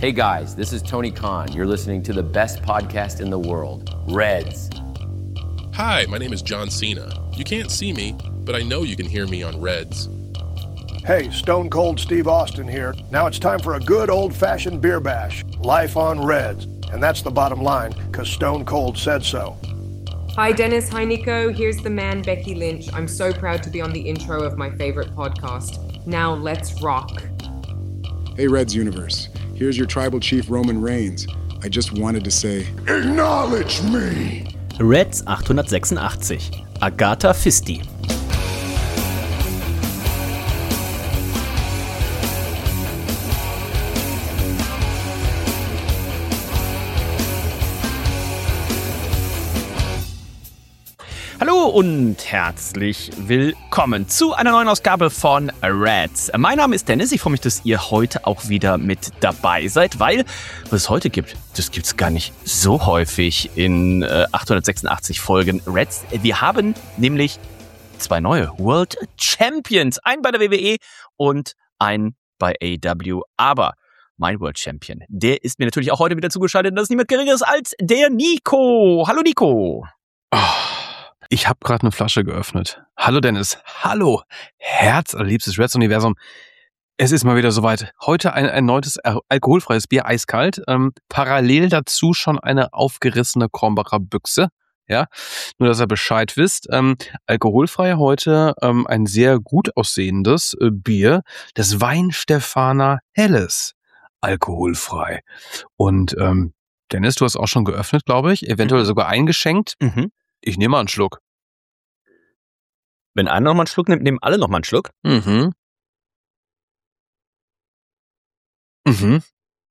Hey guys, this is Tony Khan. You're listening to the best podcast in the world, Reds. Hi, my name is John Cena. You can't see me, but I know you can hear me on Reds. Hey, Stone Cold Steve Austin here. Now it's time for a good old-fashioned beer bash. Life on Reds. And that's the bottom line, because Stone Cold said so. Hi Dennis, hi Nico, here's the man Becky Lynch. I'm so proud to be on the intro of my favorite podcast. Now let's rock. Hey Reds Universe, here's your tribal chief Roman Reigns. I just wanted to say, Acknowledge me! Reds 886, Agatha Fisti. Hallo und herzlich willkommen zu einer neuen Ausgabe von Reds. Mein Name ist Dennis, ich freue mich, dass ihr heute auch wieder mit dabei seid, weil was es heute gibt, das gibt's gar nicht so häufig in 886 Folgen Reds. Wir haben nämlich zwei neue World Champions, einen bei der WWE und einen bei AEW, aber mein World Champion, der ist mir natürlich auch heute wieder zugeschaltet und das ist niemand Geringeres als der Nico. Hallo Nico. Oh. Ich habe gerade eine Flasche geöffnet. Hallo Dennis. Hallo. Herzallerliebstes Reds-Universum. Es ist mal wieder soweit. Heute ein erneutes alkoholfreies Bier, eiskalt. Parallel dazu schon eine aufgerissene Kronbacher Büchse. Ja, nur dass ihr Bescheid wisst. Alkoholfrei heute ein sehr gut aussehendes Bier. Das Weihenstephaner Helles. Alkoholfrei. Und Dennis, du hast auch schon geöffnet, glaube ich. Eventuell sogar eingeschenkt. Mhm. Ich nehme mal einen Schluck. Wenn einer nochmal einen Schluck nimmt, nehmen alle nochmal einen Schluck. Mhm. Mhm.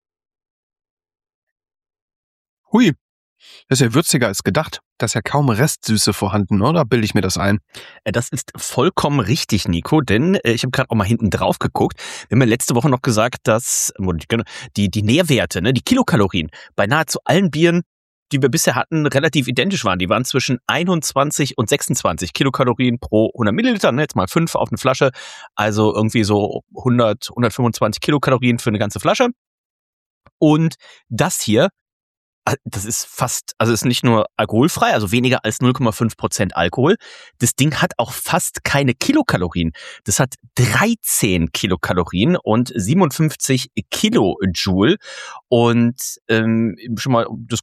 Hui, das ist ja würziger als gedacht. Da ist ja kaum Restsüße vorhanden, oder? Bilde ich mir das ein? Das ist vollkommen richtig, Nico, denn ich habe gerade auch mal hinten drauf geguckt. Wir haben ja letzte Woche noch gesagt, dass die Nährwerte, ne, die Kilokalorien bei nahezu allen Bieren, die wir bisher hatten, relativ identisch waren. Die waren zwischen 21 und 26 Kilokalorien pro 100 Milliliter, ne, jetzt mal 5 auf eine Flasche, also irgendwie so 100, 125 Kilokalorien für eine ganze Flasche. Und das hier, das ist fast, also ist nicht nur alkoholfrei, also weniger als 0,5% Alkohol. Das Ding hat auch fast keine Kilokalorien. Das hat 13 Kilokalorien und 57 Kilojoule. Und schon mal das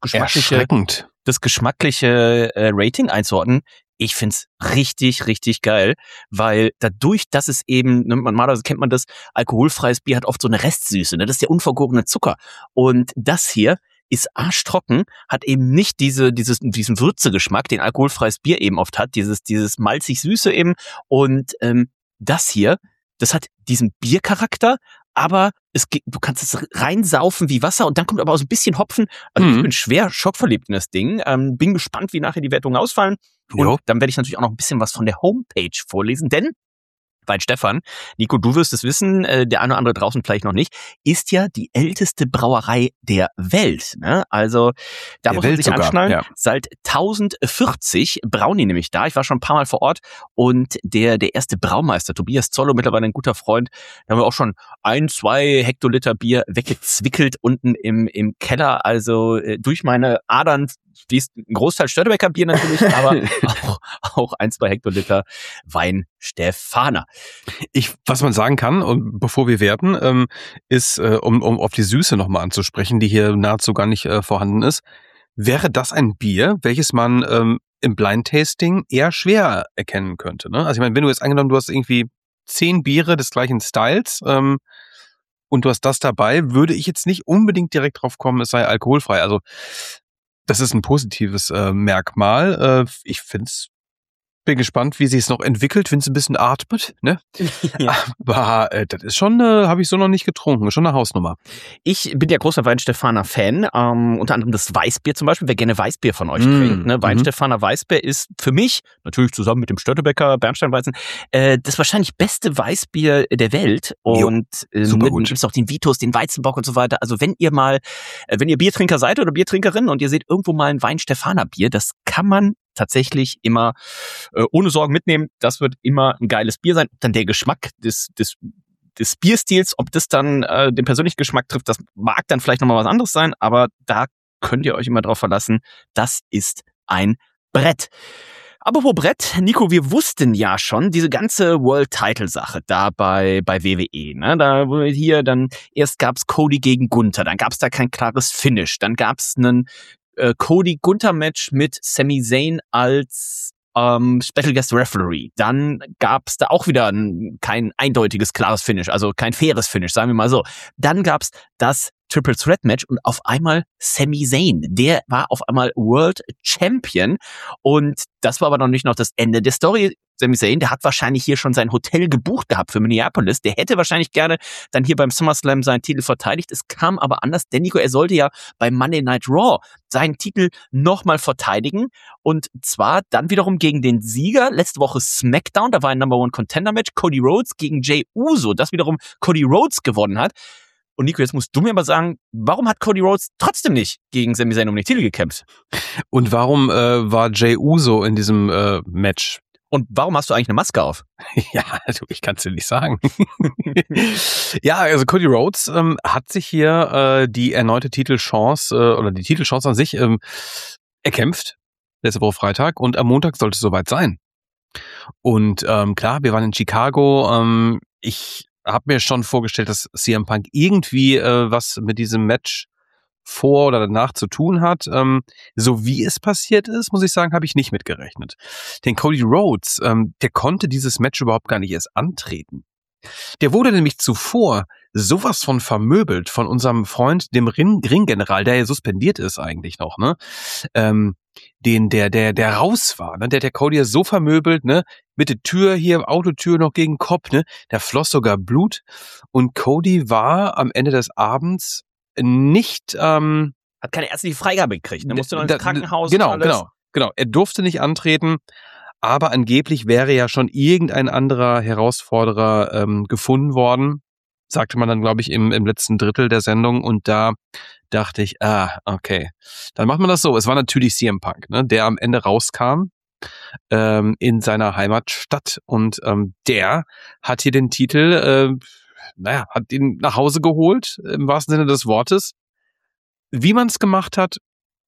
geschmackliche Rating einzuordnen. Ich find's richtig, richtig geil, weil dadurch, dass es eben, normalerweise kennt man das, alkoholfreies Bier hat oft so eine Restsüße, ne? Das ist der unvergorene Zucker. Und das hier ist arschtrocken, hat eben nicht diesen Würzegeschmack, den alkoholfreies Bier eben oft hat, dieses malzig-süße eben. Und das hier, das hat diesen Biercharakter, aber du kannst es reinsaufen wie Wasser und dann kommt aber auch so ein bisschen Hopfen. Also ich bin schwer schockverliebt in das Ding. Bin gespannt, wie nachher die Wertungen ausfallen. Und dann werde ich natürlich auch noch ein bisschen was von der Homepage vorlesen, denn Weihenstephan, Nico, du wirst es wissen, der eine oder andere draußen vielleicht noch nicht, ist ja die älteste Brauerei der Welt. Ne? Also da muss man sich anschnallen. Ja. Seit 1040 brauen die nämlich da. Ich war schon ein paar Mal vor Ort und der erste Braumeister, Tobias Zollo, mittlerweile ein guter Freund, da haben wir auch schon 1-2 Hektoliter Bier weggezwickelt unten im Keller. Also durch meine Adern fließt ein Großteil Störtebeker Bier natürlich, aber auch 1-2 Hektoliter Weihenstephaner. Was man sagen kann, und bevor wir werten, ist, um auf die Süße nochmal anzusprechen, die hier nahezu gar nicht vorhanden ist, wäre das ein Bier, welches man im Blind-Tasting eher schwer erkennen könnte. Ne? Also ich meine, wenn du jetzt angenommen, du hast irgendwie 10 Biere des gleichen Styles und du hast das dabei, würde ich jetzt nicht unbedingt direkt drauf kommen, es sei alkoholfrei. Also das ist ein positives Merkmal. Ich bin gespannt, wie sich es noch entwickelt, wenn es ein bisschen atmet, ne? Ja. Aber das ist schon, habe ich so noch nicht getrunken, schon eine Hausnummer. Ich bin ja großer Weihenstephaner-Fan, unter anderem das Weißbier zum Beispiel, wer gerne Weißbier von euch trinkt. Ne? Weihenstephaner Weißbier ist für mich, natürlich zusammen mit dem Störtebeker Bernsteinweizen, das wahrscheinlich beste Weißbier der Welt. Und super gut. Gibt es auch den Vitus, den Weizenbock und so weiter. Also wenn ihr Biertrinker seid oder Biertrinkerin und ihr seht irgendwo mal ein Weihenstephaner Bier, das kann man tatsächlich immer ohne Sorgen mitnehmen. Das wird immer ein geiles Bier sein. Dann der Geschmack des des Bierstils, ob das dann den persönlichen Geschmack trifft, das mag dann vielleicht nochmal was anderes sein, aber da könnt ihr euch immer drauf verlassen, das ist ein Brett. Apropos Brett, Nico, wir wussten ja schon, diese ganze World-Title-Sache da bei WWE, ne? Da hier dann, erst gab's Cody gegen Gunther, dann gab's da kein klares Finish, dann gab's einen Cody-Gunther-Match mit Sami Zayn als Special Guest Referee. Dann gab's da auch wieder kein eindeutiges, klares Finish, also kein faires Finish, sagen wir mal so. Dann gab's das Triple Threat Match und auf einmal Sami Zayn. Der war auf einmal World Champion und das war aber noch nicht noch das Ende der Story. Sami Zayn, der hat wahrscheinlich hier schon sein Hotel gebucht gehabt für Minneapolis. Der hätte wahrscheinlich gerne dann hier beim SummerSlam seinen Titel verteidigt. Es kam aber anders, denn Nico, er sollte ja bei Monday Night Raw seinen Titel nochmal verteidigen und zwar dann wiederum gegen den Sieger. Letzte Woche SmackDown, da war ein Number One Contender Match, Cody Rhodes gegen Jey Uso, das wiederum Cody Rhodes gewonnen hat. Und Nico, jetzt musst du mir aber sagen, warum hat Cody Rhodes trotzdem nicht gegen Sami Zayn um den Titel gekämpft? Und warum war Jey Uso in diesem Match? Und warum hast du eigentlich eine Maske auf? Ja, also ich kann es dir nicht sagen. Ja, also Cody Rhodes hat sich hier die erneute Titelchance oder die Titelchance an sich erkämpft, letzte Woche Freitag, und am Montag sollte es soweit sein. Und klar, wir waren in Chicago. Ich habe mir schon vorgestellt, dass CM Punk irgendwie was mit diesem Match vor oder danach zu tun hat. So wie es passiert ist, muss ich sagen, habe ich nicht mitgerechnet. Denn Cody Rhodes, der konnte dieses Match überhaupt gar nicht erst antreten. Der wurde nämlich zuvor sowas von vermöbelt von unserem Freund, dem Ringgeneral, der ja suspendiert ist eigentlich noch, ne? Der raus war, ne? Der Cody ja so vermöbelt, ne? Mit der Tür hier, Autotür noch gegen den Kopf, ne? Da floss sogar Blut. Und Cody war am Ende des Abends nicht, hat keine ärztliche Freigabe gekriegt, ne? Musste noch ins Krankenhaus. Genau, und alles. genau. Er durfte nicht antreten, aber angeblich wäre ja schon irgendein anderer Herausforderer gefunden worden, sagte man dann, glaube ich, im letzten Drittel der Sendung. Und da dachte ich, okay, dann macht man das so. Es war natürlich CM Punk, ne, der am Ende rauskam in seiner Heimatstadt und der hat hier den Titel, hat ihn nach Hause geholt, im wahrsten Sinne des Wortes. Wie man es gemacht hat,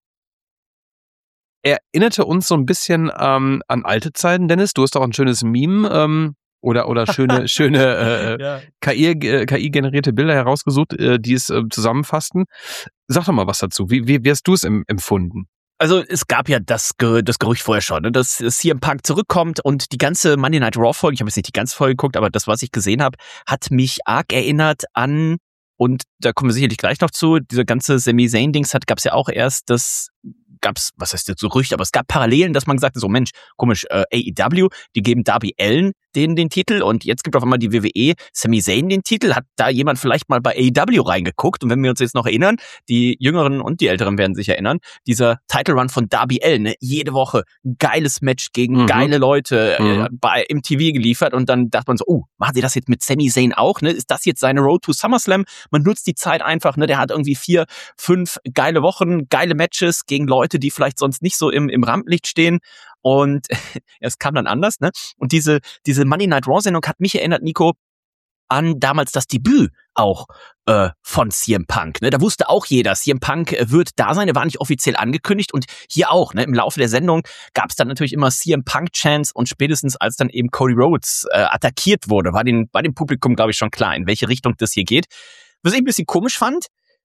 erinnerte uns so ein bisschen an alte Zeiten, Dennis. Du hast auch ein schönes Meme oder schöne Ja. KI-generierte Bilder herausgesucht, die es zusammenfassten. Sag doch mal was dazu. Wie hast du es empfunden? Also es gab ja das Gerücht vorher schon, ne, dass CM Punk zurückkommt und die ganze Monday Night Raw Folge, ich habe jetzt nicht die ganze Folge geguckt, aber das, was ich gesehen habe, hat mich arg erinnert an, und da kommen wir sicherlich gleich noch zu, diese ganze Sami Zayn-Dings gab's ja auch erst, was heißt jetzt Gerücht, aber es gab Parallelen, dass man gesagt hat, so Mensch, komisch, AEW, die geben Darby Allin den Titel und jetzt gibt auf einmal die WWE Sami Zayn den Titel. Hat da jemand vielleicht mal bei AEW reingeguckt? Und wenn wir uns jetzt noch erinnern, die Jüngeren und die Älteren werden sich erinnern, dieser Title Run von Darby Allin, ne? Jede Woche geiles Match gegen geile Leute bei MTV geliefert und dann dachte man so, machen sie das jetzt mit Sami Zayn auch? Ne? Ist das jetzt seine Road to SummerSlam? Man nutzt die Zeit einfach, ne? Der hat irgendwie 4, 5 geile Wochen, geile Matches gegen Leute, die vielleicht sonst nicht so im Rampenlicht stehen. Und es kam dann anders, ne? Und diese Monday Night Raw Sendung hat mich erinnert, Nico, an damals das Debüt auch von CM Punk, ne? Da wusste auch jeder, CM Punk wird da sein, er war nicht offiziell angekündigt und hier auch, ne? Im Laufe der Sendung gab es dann natürlich immer CM Punk Chants und spätestens als dann eben Cody Rhodes attackiert wurde, war dem Publikum, glaube ich, schon klar, in welche Richtung das hier geht. Was ich ein bisschen komisch fand,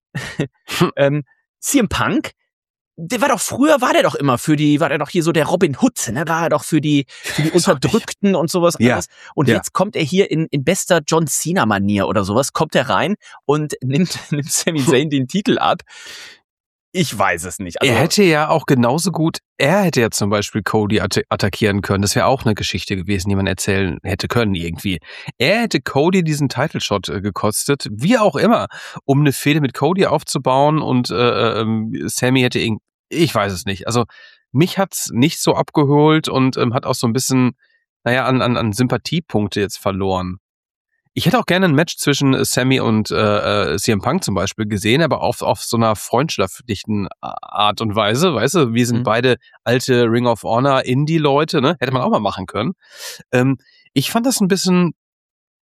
CM Punk, war der doch immer war der doch hier so der Robin Hood, ne? War er doch für die Unterdrückten und sowas alles. Und jetzt kommt er hier in bester John Cena Manier oder sowas, kommt er rein und nimmt Sami Zayn den Titel ab. Ich weiß es nicht. Also, er hätte ja zum Beispiel Cody attackieren können. Das wäre auch eine Geschichte gewesen, die man erzählen hätte können irgendwie. Er hätte Cody diesen Title-Shot gekostet, wie auch immer, um eine Fehde mit Cody aufzubauen und Sami hätte ich weiß es nicht. Also mich hat's nicht so abgeholt und hat auch so ein bisschen, an Sympathiepunkte jetzt verloren. Ich hätte auch gerne ein Match zwischen Sami und CM Punk zum Beispiel gesehen, aber auf so einer freundschaftlichen Art und Weise, weißt du, wir sind beide alte Ring of Honor Indie-Leute, ne? Hätte man auch mal machen können. Ich fand das ein bisschen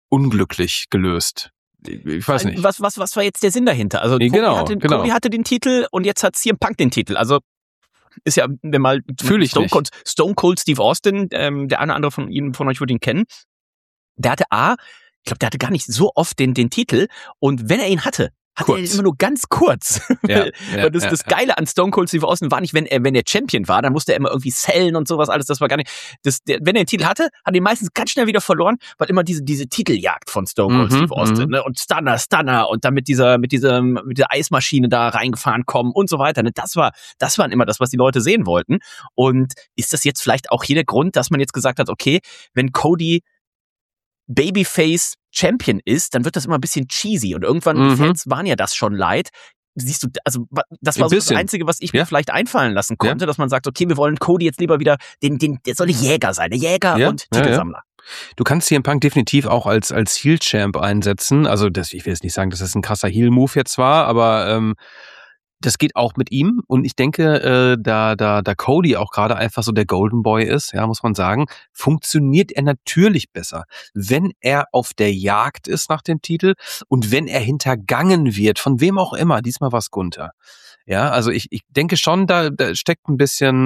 unglücklich gelöst. Ich weiß nicht. Was war jetzt der Sinn dahinter? Also Cody hatte den Titel und jetzt hat CM Punk den Titel. Also ist ja, wenn mal Stone Cold Steve Austin, der eine oder andere von euch wird ihn kennen, der hatte gar nicht so oft den Titel, und wenn er ihn hatte er ihn immer nur ganz kurz. Und das Geile an Stone Cold Steve Austin war nicht, wenn er Champion war, dann musste er immer irgendwie sellen und sowas alles, das war gar nicht, wenn er den Titel hatte, hat er ihn meistens ganz schnell wieder verloren, weil immer diese Titeljagd von Stone Cold Steve Austin, ne? Und Stunner und dann mit dieser Eismaschine da reingefahren kommen und so weiter, ne? Das waren immer das, was die Leute sehen wollten. Und ist das jetzt vielleicht auch hier der Grund, dass man jetzt gesagt hat, okay, wenn Cody Babyface Champion ist, dann wird das immer ein bisschen cheesy, und irgendwann, die Fans waren ja das schon leid. Siehst du, also das war so das Einzige, was ich mir vielleicht einfallen lassen konnte, dass man sagt, okay, wir wollen Cody jetzt lieber wieder, der soll Jäger sein, der Jäger und Titelsammler. Du kannst CM Punk definitiv auch als Heel-Champ einsetzen, also ich will jetzt nicht sagen, dass das ein krasser Heel-Move jetzt war, aber das geht auch mit ihm, und ich denke, da Cody auch gerade einfach so der Golden Boy ist, ja, muss man sagen, funktioniert er natürlich besser, wenn er auf der Jagd ist nach dem Titel und wenn er hintergangen wird, von wem auch immer, diesmal war es Gunther. Ja, also ich denke schon, da steckt ein bisschen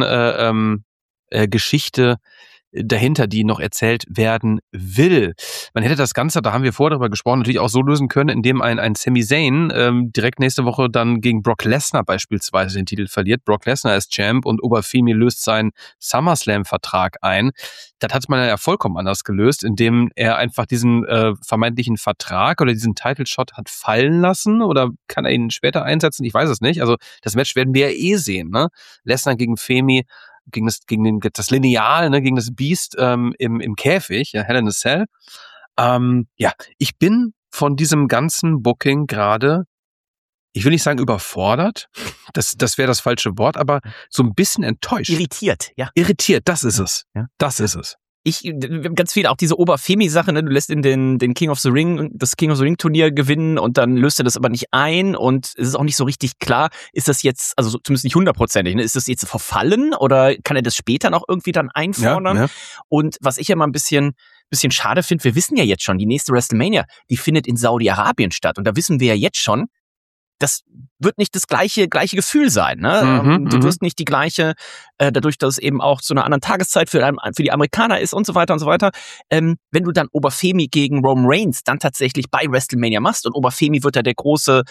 Geschichte dahinter, die noch erzählt werden will. Man hätte das Ganze, da haben wir vorher darüber gesprochen, natürlich auch so lösen können, indem ein Sami Zayn direkt nächste Woche dann gegen Brock Lesnar beispielsweise den Titel verliert. Brock Lesnar ist Champ und Oberfemi löst seinen SummerSlam-Vertrag ein. Das hat man ja vollkommen anders gelöst, indem er einfach diesen vermeintlichen Vertrag oder diesen Title-Shot hat fallen lassen, oder kann er ihn später einsetzen? Ich weiß es nicht. Also das Match werden wir ja sehen, ne? Lesnar gegen Femi, gegen das Lineal, ne, gegen das Biest im Käfig, ja, Hell in a Cell. Ich bin von diesem ganzen Booking gerade, ich will nicht sagen überfordert, das wäre das falsche Wort, aber so ein bisschen enttäuscht. Irritiert, ja. Irritiert, das ist es. Ja. Das ist es. Ganz viel, auch diese Oberfemi-Sache, ne? Du lässt in den King of the Ring, das King of the Ring Turnier gewinnen, und dann löst er das aber nicht ein, und es ist auch nicht so richtig klar, ist das jetzt, also zumindest nicht 100%, ne? Ist das jetzt verfallen, oder kann er das später noch irgendwie dann einfordern? Ja. Und was ich ja mal ein bisschen schade finde, wir wissen ja jetzt schon, die nächste WrestleMania, die findet in Saudi-Arabien statt, und da wissen wir ja jetzt schon, das wird nicht das gleiche Gefühl sein, ne? Du wirst nicht die gleiche, dadurch, dass es eben auch zu einer anderen Tageszeit für die Amerikaner ist und so weiter und so weiter. Wenn du dann Oberfemi gegen Roman Reigns dann tatsächlich bei WrestleMania machst, und Oberfemi wird da der große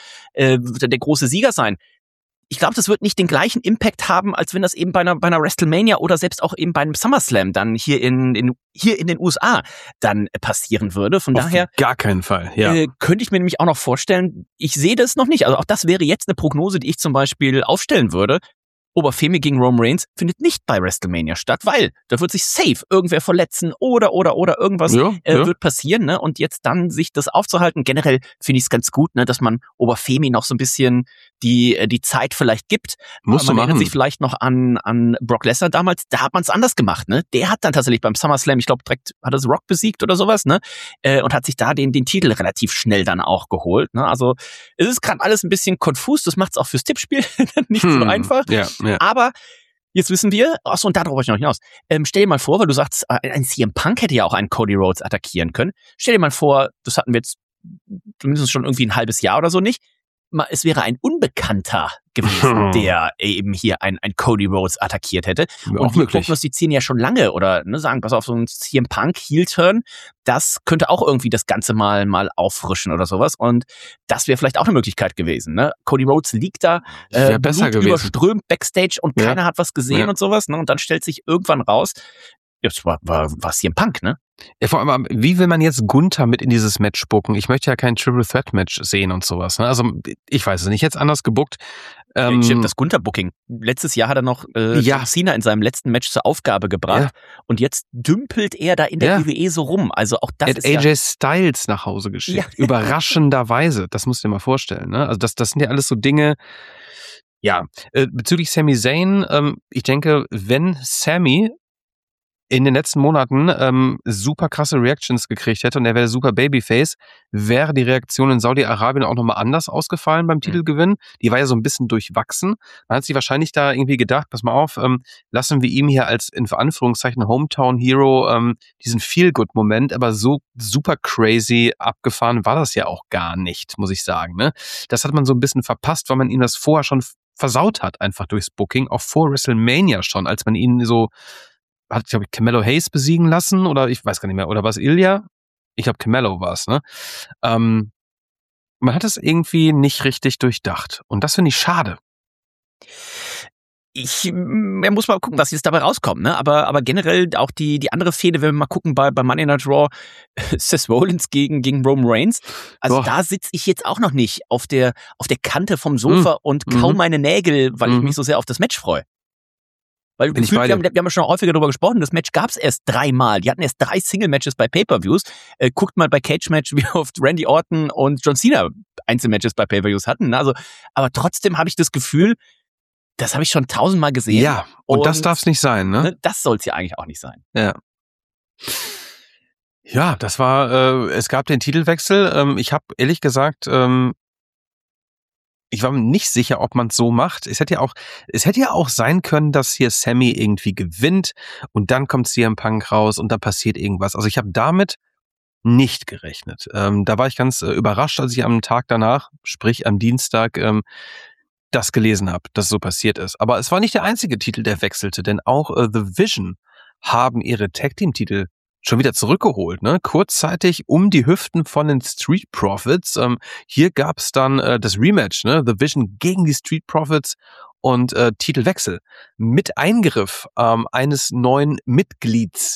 Sieger sein, ich glaube, das wird nicht den gleichen Impact haben, als wenn das eben bei einer WrestleMania oder selbst auch eben bei einem SummerSlam dann hier in den USA dann passieren würde. Von daher gar keinen Fall. Ja. Könnte ich mir nämlich auch noch vorstellen, ich sehe das noch nicht. Also auch das wäre jetzt eine Prognose, die ich zum Beispiel aufstellen würde. Oberfemi gegen Roman Reigns findet nicht bei WrestleMania statt, weil da wird sich safe irgendwer verletzen oder irgendwas wird passieren, ne? Und jetzt dann sich das aufzuhalten, generell finde ich es ganz gut, ne, dass man Oberfemi noch so ein bisschen die Zeit vielleicht gibt. Man erinnert sich vielleicht noch an Brock Lesnar damals, da hat man es anders gemacht, ne? Der hat dann tatsächlich beim SummerSlam, ich glaube direkt hat er The Rock besiegt oder sowas, ne? Und hat sich da den Titel relativ schnell dann auch geholt, ne? Also es ist gerade alles ein bisschen konfus, das macht es auch fürs Tippspiel nicht so einfach. Ja. Aber jetzt wissen wir, achso, und darauf wollte ich noch hinaus. Stell dir mal vor, weil du sagst, ein CM Punk hätte ja auch einen Cody Rhodes attackieren können. Stell dir mal vor, das hatten wir jetzt zumindest schon irgendwie ein halbes Jahr oder so nicht. Es wäre ein Unbekannter gewesen, der eben hier ein Cody Rhodes attackiert hätte. Und wir prognostizieren ja schon lange oder sagen, pass auf, so ein CM Punk Heel-Turn, das könnte auch irgendwie das Ganze mal auffrischen oder sowas. Und das wäre vielleicht auch eine Möglichkeit gewesen. Ne? Cody Rhodes liegt da, überströmt Backstage, und keiner hat was gesehen und sowas. Ne? Und dann stellt sich irgendwann raus, das war CM Punk, ne? Ja, vor allem, wie will man jetzt Gunther mit in dieses Match bucken? Ich möchte ja kein Triple Threat Match sehen und sowas. Ne? Also ich weiß es nicht, jetzt anders gebuckt. Stimmt, das Gunther-Booking. Letztes Jahr hat er noch John Cena in seinem letzten Match zur Aufgabe gebracht, und jetzt dümpelt er da in der WWE so rum. Also auch das ist AJ Styles nach Hause geschickt. Ja. Überraschenderweise. Das musst du dir mal vorstellen. Ne? Also das sind ja alles so Dinge. Ja, bezüglich Sami Zayn, ich denke, wenn Sami in den letzten Monaten super krasse Reactions gekriegt hätte und er wäre super Babyface, wäre die Reaktion in Saudi-Arabien auch nochmal anders ausgefallen beim Titelgewinn. Die war ja so ein bisschen durchwachsen. Man hat sich wahrscheinlich da irgendwie gedacht, pass mal auf, lassen wir ihm hier als in Anführungszeichen Hometown Hero diesen Feel-Good-Moment, aber so super crazy abgefahren war das ja auch gar nicht, muss ich sagen. Ne? Das hat man so ein bisschen verpasst, weil man ihm das vorher schon versaut hat, einfach durchs Booking, auch vor WrestleMania schon, als man ihn so hat, glaube ich, Carmelo Hayes besiegen lassen oder ich weiß gar nicht mehr, oder war es Ilya? Ich glaube, Carmelo war es, ne? Man hat es irgendwie nicht richtig durchdacht und das finde ich schade. Er muss mal gucken, was jetzt dabei rauskommt, ne? Aber generell auch die andere Fehde, wenn wir mal gucken bei Monday Night Raw, Seth Rollins gegen Roman Reigns. Also da sitze ich jetzt auch noch nicht auf der Kante vom Sofa und kaum meine Nägel, weil ich mich so sehr auf das Match freue. Weil gefühlt, wir haben ja schon häufiger darüber gesprochen, das Match gab es erst 3 Mal. Die hatten erst 3 Single-Matches bei Pay-Per-Views. Guckt mal bei Cage-Match, wie oft Randy Orton und John Cena Einzelmatches bei Pay-Per-Views hatten. Also, aber trotzdem habe ich das Gefühl, das habe ich schon 1000-mal gesehen. Ja, und das darf es nicht sein, ne? Das soll es ja eigentlich auch nicht sein. Ja. Ja, das war, es gab den Titelwechsel. Ich habe ehrlich gesagt, ich war mir nicht sicher, ob man es so macht. Es hätte ja auch sein können, dass hier Sammy irgendwie gewinnt und dann kommt CM Punk raus und dann passiert irgendwas. Also ich habe damit nicht gerechnet. Da war ich ganz überrascht, als ich am Tag danach, sprich am Dienstag, das gelesen habe, dass so passiert ist. Aber es war nicht der einzige Titel, der wechselte, denn auch The Vision haben ihre Tag-Team-Titel schon wieder zurückgeholt, ne? Kurzzeitig um die Hüften von den Street Profits. Hier gab's dann das Rematch, ne? The Vision gegen die Street Profits und Titelwechsel mit Eingriff eines neuen Mitglieds.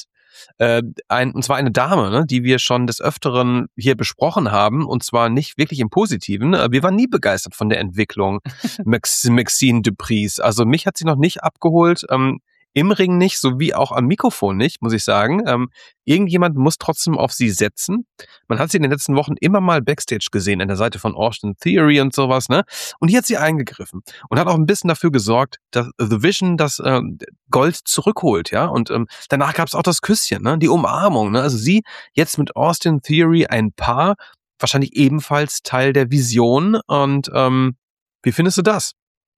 Und zwar eine Dame, ne, die wir schon des Öfteren hier besprochen haben, und zwar nicht wirklich im Positiven. Wir waren nie begeistert von der Entwicklung Maxine Dupris. Also mich hat sie noch nicht abgeholt, im Ring nicht, sowie auch am Mikrofon nicht, muss ich sagen. Irgendjemand muss trotzdem auf sie setzen. Man hat sie in den letzten Wochen immer mal Backstage gesehen, an der Seite von Austin Theory und sowas, ne? Und hier hat sie eingegriffen und hat auch ein bisschen dafür gesorgt, dass The Vision das Gold zurückholt, ja? Und danach gab es auch das Küsschen, ne? Die Umarmung, ne? Also sie jetzt mit Austin Theory ein Paar, wahrscheinlich ebenfalls Teil der Vision. Und wie findest du das?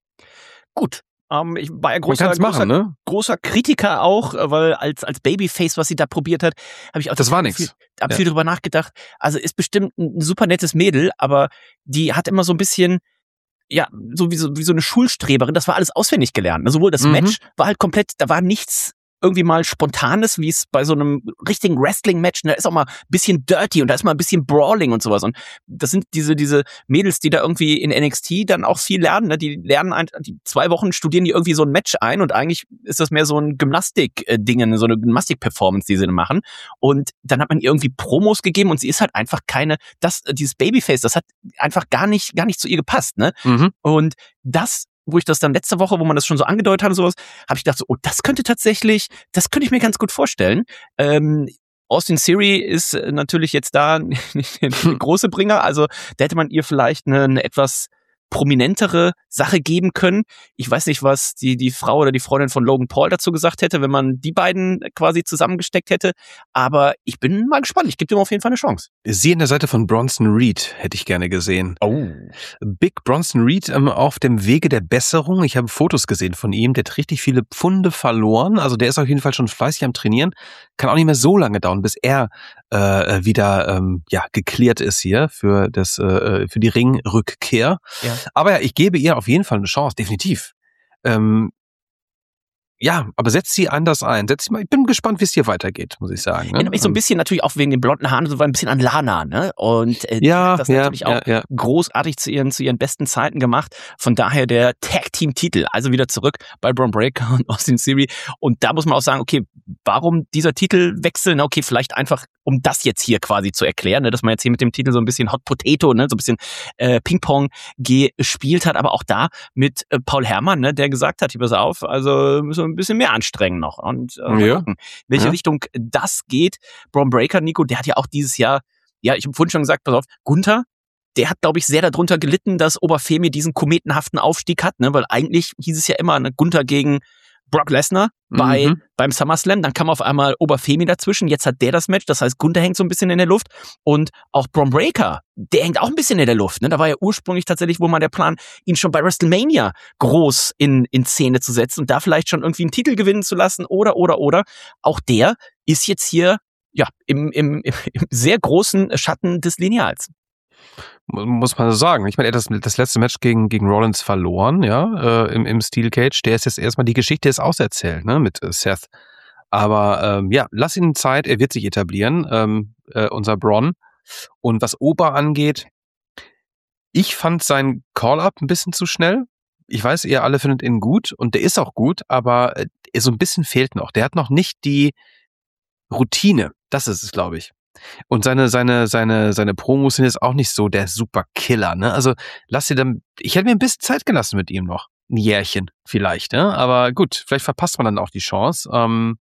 Gut. Ich war ja großer Kritiker auch, weil als Babyface, was sie da probiert hat, habe ich auch viel drüber nachgedacht. Also ist bestimmt ein super nettes Mädel, aber die hat immer so ein bisschen, ja, so wie so eine Schulstreberin, das war alles auswendig gelernt. Sowohl das Match war halt komplett, da war nichts irgendwie mal Spontanes, wie es bei so einem richtigen Wrestling-Match, da ist auch mal ein bisschen dirty und da ist mal ein bisschen Brawling und sowas. Und das sind diese Mädels, die da irgendwie in NXT dann auch viel lernen. Ne? Die lernen, die 2 Wochen studieren die irgendwie so ein Match ein und eigentlich ist das mehr so ein Gymnastik-Ding, so eine Gymnastik-Performance, die sie machen. Und dann hat man ihr irgendwie Promos gegeben und sie ist halt einfach dieses Babyface, das hat einfach gar nicht zu ihr gepasst. Ne? Und wo ich das dann letzte Woche, wo man das schon so angedeutet hat und sowas, habe ich gedacht, so, das könnte ich mir ganz gut vorstellen. Austin Theory ist natürlich jetzt da nicht der große Bringer, also da hätte man ihr vielleicht eine etwas prominentere Sache geben können. Ich weiß nicht, was die Frau oder die Freundin von Logan Paul dazu gesagt hätte, wenn man die beiden quasi zusammengesteckt hätte. Aber ich bin mal gespannt. Ich gebe dem auf jeden Fall eine Chance. Sie an der Seite von Bronson Reed hätte ich gerne gesehen. Oh. Big Bronson Reed auf dem Wege der Besserung. Ich habe Fotos gesehen von ihm. Der hat richtig viele Pfunde verloren. Also der ist auf jeden Fall schon fleißig am Trainieren. Kann auch nicht mehr so lange dauern, bis er wieder geklärt ist hier für die Ringrückkehr. Ja. Aber ja, ich gebe ihr auf jeden Fall eine Chance, definitiv. Aber setzt sie anders ein. Ich bin gespannt, wie es hier weitergeht, muss ich sagen. Ne? Erinnert mich so ein bisschen natürlich auch wegen den blonden Haaren, so ein bisschen an Lana, ne? Und das natürlich auch großartig zu ihren besten Zeiten gemacht. Von daher der Tag-Team-Titel, also wieder zurück bei Bron Breakker und Austin Theory. Und da muss man auch sagen, okay, warum dieser Titelwechsel? Na, okay, vielleicht einfach, um das jetzt hier quasi zu erklären, ne? Dass man jetzt hier mit dem Titel so ein bisschen Hot Potato, ne? So ein bisschen Ping-Pong gespielt hat, aber auch da mit Paul Herrmann, ne? Der gesagt hat, pass auf, also müssen wir ein bisschen mehr anstrengen noch und mal gucken, welche Richtung das geht. Bron Breakker, Nico, der hat ja auch dieses Jahr, ich habe vorhin schon gesagt, pass auf, Gunther, der hat, glaube ich, sehr darunter gelitten, dass Oberfemi diesen kometenhaften Aufstieg hat, ne, weil eigentlich hieß es ja immer, ne, Gunther gegen Brock Lesnar beim SummerSlam, dann kam auf einmal Oberfemi dazwischen, jetzt hat der das Match, das heißt Gunther hängt so ein bisschen in der Luft und auch Bron Breakker, der hängt auch ein bisschen in der Luft, ne? Da war ja ursprünglich tatsächlich wohl mal der Plan, ihn schon bei WrestleMania groß in Szene zu setzen und da vielleicht schon irgendwie einen Titel gewinnen zu lassen oder. Auch der ist jetzt hier ja im sehr großen Schatten des Lineals. Muss man so sagen. Ich meine, er hat das letzte Match gegen Rollins verloren, ja, im Steel Cage. Der ist jetzt erstmal, die Geschichte ist auserzählt, ne, mit Seth. Aber ja, lass ihn Zeit, er wird sich etablieren, unser Bron. Und was Ober angeht, ich fand seinen Call-Up ein bisschen zu schnell. Ich weiß, ihr alle findet ihn gut und der ist auch gut, aber so ein bisschen fehlt noch. Der hat noch nicht die Routine. Das ist es, glaube ich. Und seine Promos sind jetzt auch nicht so der super Killer, ne? Also ich hätte mir ein bisschen Zeit gelassen mit ihm noch. Ein Jährchen vielleicht, ne? Aber gut, vielleicht verpasst man dann auch die Chance.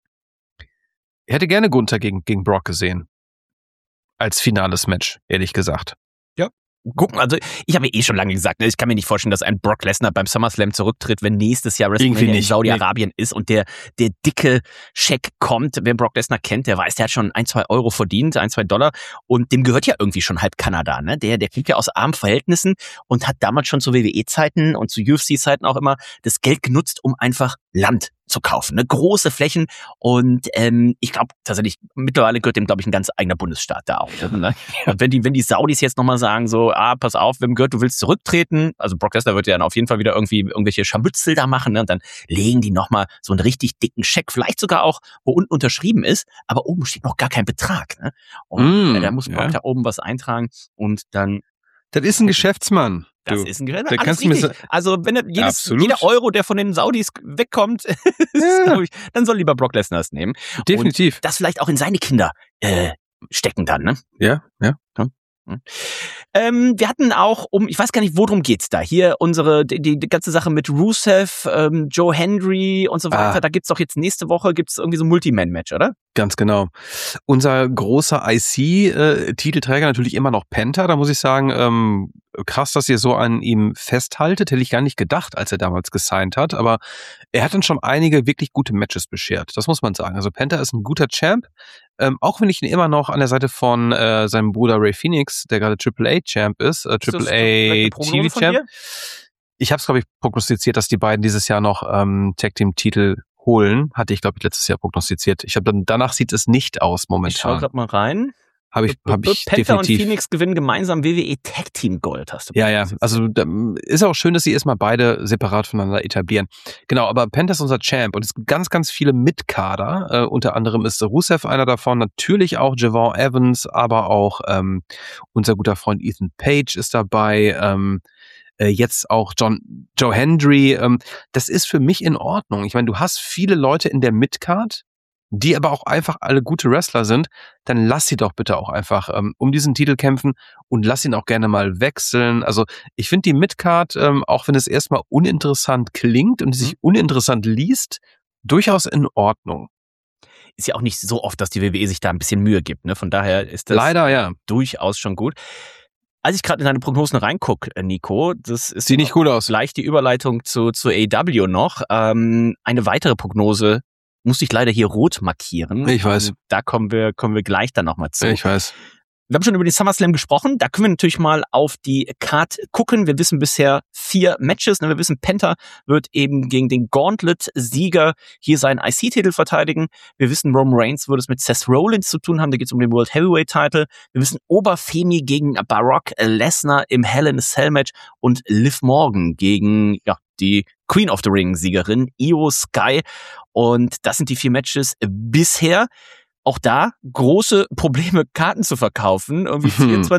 Ich hätte gerne Gunther gegen Brock gesehen. Als finales Match, ehrlich gesagt. Gucken, also ich habe schon lange gesagt, ich kann mir nicht vorstellen, dass ein Brock Lesnar beim SummerSlam zurücktritt, wenn nächstes Jahr WrestleMania in Saudi-Arabien ist und der dicke Scheck kommt. Wer Brock Lesnar kennt, der weiß, der hat schon 1-2 Euro verdient, 1-2 Dollar und dem gehört ja irgendwie schon halb Kanada, ne? Der kommt ja aus armen Verhältnissen und hat damals schon zu WWE-Zeiten und zu UFC-Zeiten auch immer das Geld genutzt, um einfach Land zu kaufen, ne? Große Flächen und ich glaube tatsächlich, mittlerweile gehört dem, glaube ich, ein ganz eigener Bundesstaat da auch. Ne? Und wenn die Saudis jetzt nochmal sagen so, pass auf, wem gehört, du willst zurücktreten, also Brock Lesnar wird ja dann auf jeden Fall wieder irgendwelche Scharmützel da machen, ne? Und dann legen die nochmal so einen richtig dicken Scheck, vielleicht sogar auch, wo unten unterschrieben ist, aber oben steht noch gar kein Betrag, ne? Und da muss Brock da oben was eintragen und dann... Das ist ein Geschäftsmann. Das ist ein Geschäftsmann. Alles richtig. Also wenn jeder Euro, der von den Saudis wegkommt, dann soll lieber Brock Lesnar es nehmen. Definitiv. Und das vielleicht auch in seine Kinder stecken dann, ne? Ja. Wir hatten auch ich weiß gar nicht, worum geht's da? Hier die ganze Sache mit Rusev, Joe Hendry und so weiter. Da gibt's doch jetzt nächste Woche irgendwie so ein Multi-Man-Match, oder? Ganz genau. Unser großer IC-Titelträger natürlich immer noch Penta. Da muss ich sagen, krass, dass ihr so an ihm festhaltet. Hätte ich gar nicht gedacht, als er damals gesigned hat. Aber er hat dann schon einige wirklich gute Matches beschert. Das muss man sagen. Also Penta ist ein guter Champ. Auch wenn ich ihn immer noch an der Seite von seinem Bruder Ray Phoenix, der gerade AAA-Champ ist, AAA-TV-Champ. Ich habe es, glaube ich, prognostiziert, dass die beiden dieses Jahr noch Tag-Team-Titel holen. Hatte ich, glaube ich, letztes Jahr prognostiziert. Danach sieht es nicht aus momentan. Ich schau gerade mal rein. Hab ich Penta definitiv. und Phoenix gewinnen gemeinsam WWE Tag Team Gold, hast du. Ja. Also ist auch schön, dass sie erstmal beide separat voneinander etablieren. Genau, aber Penta ist unser Champ und es gibt ganz, ganz viele Mitkader. Unter anderem ist Rusev einer davon, natürlich auch Javon Evans, aber auch unser guter Freund Ethan Page ist dabei. Jetzt auch Joe Hendry. Das ist für mich in Ordnung. Ich meine, du hast viele Leute in der Midcard, die aber auch einfach alle gute Wrestler sind, dann lass sie doch bitte auch einfach um diesen Titel kämpfen und lass ihn auch gerne mal wechseln. Also ich finde die Midcard, auch wenn es erstmal uninteressant klingt und sich uninteressant liest, durchaus in Ordnung. Ist ja auch nicht so oft, dass die WWE sich da ein bisschen Mühe gibt, ne? Von daher ist das leider durchaus schon gut. Als ich gerade in deine Prognosen reingucke, Nico, das ist sieht nicht gut aus. Gleich die Überleitung zu AEW noch. Eine weitere Prognose musste ich leider hier rot markieren. Ich weiß. Da kommen wir gleich dann nochmal zu. Ich weiß. Wir haben schon über den SummerSlam gesprochen. Da können wir natürlich mal auf die Card gucken. Wir wissen bisher 4 Matches. Wir wissen, Penta wird eben gegen den Gauntlet-Sieger hier seinen IC-Titel verteidigen. Wir wissen, Roman Reigns würde es mit Seth Rollins zu tun haben. Da geht es um den World Heavyweight-Title. Wir wissen, Oberfemi gegen Brock Lesnar im Hell in a Cell Match und Liv Morgan gegen die Queen of the Ring-Siegerin Io Sky. Und das sind die 4 Matches bisher. Auch da große Probleme, Karten zu verkaufen. Irgendwie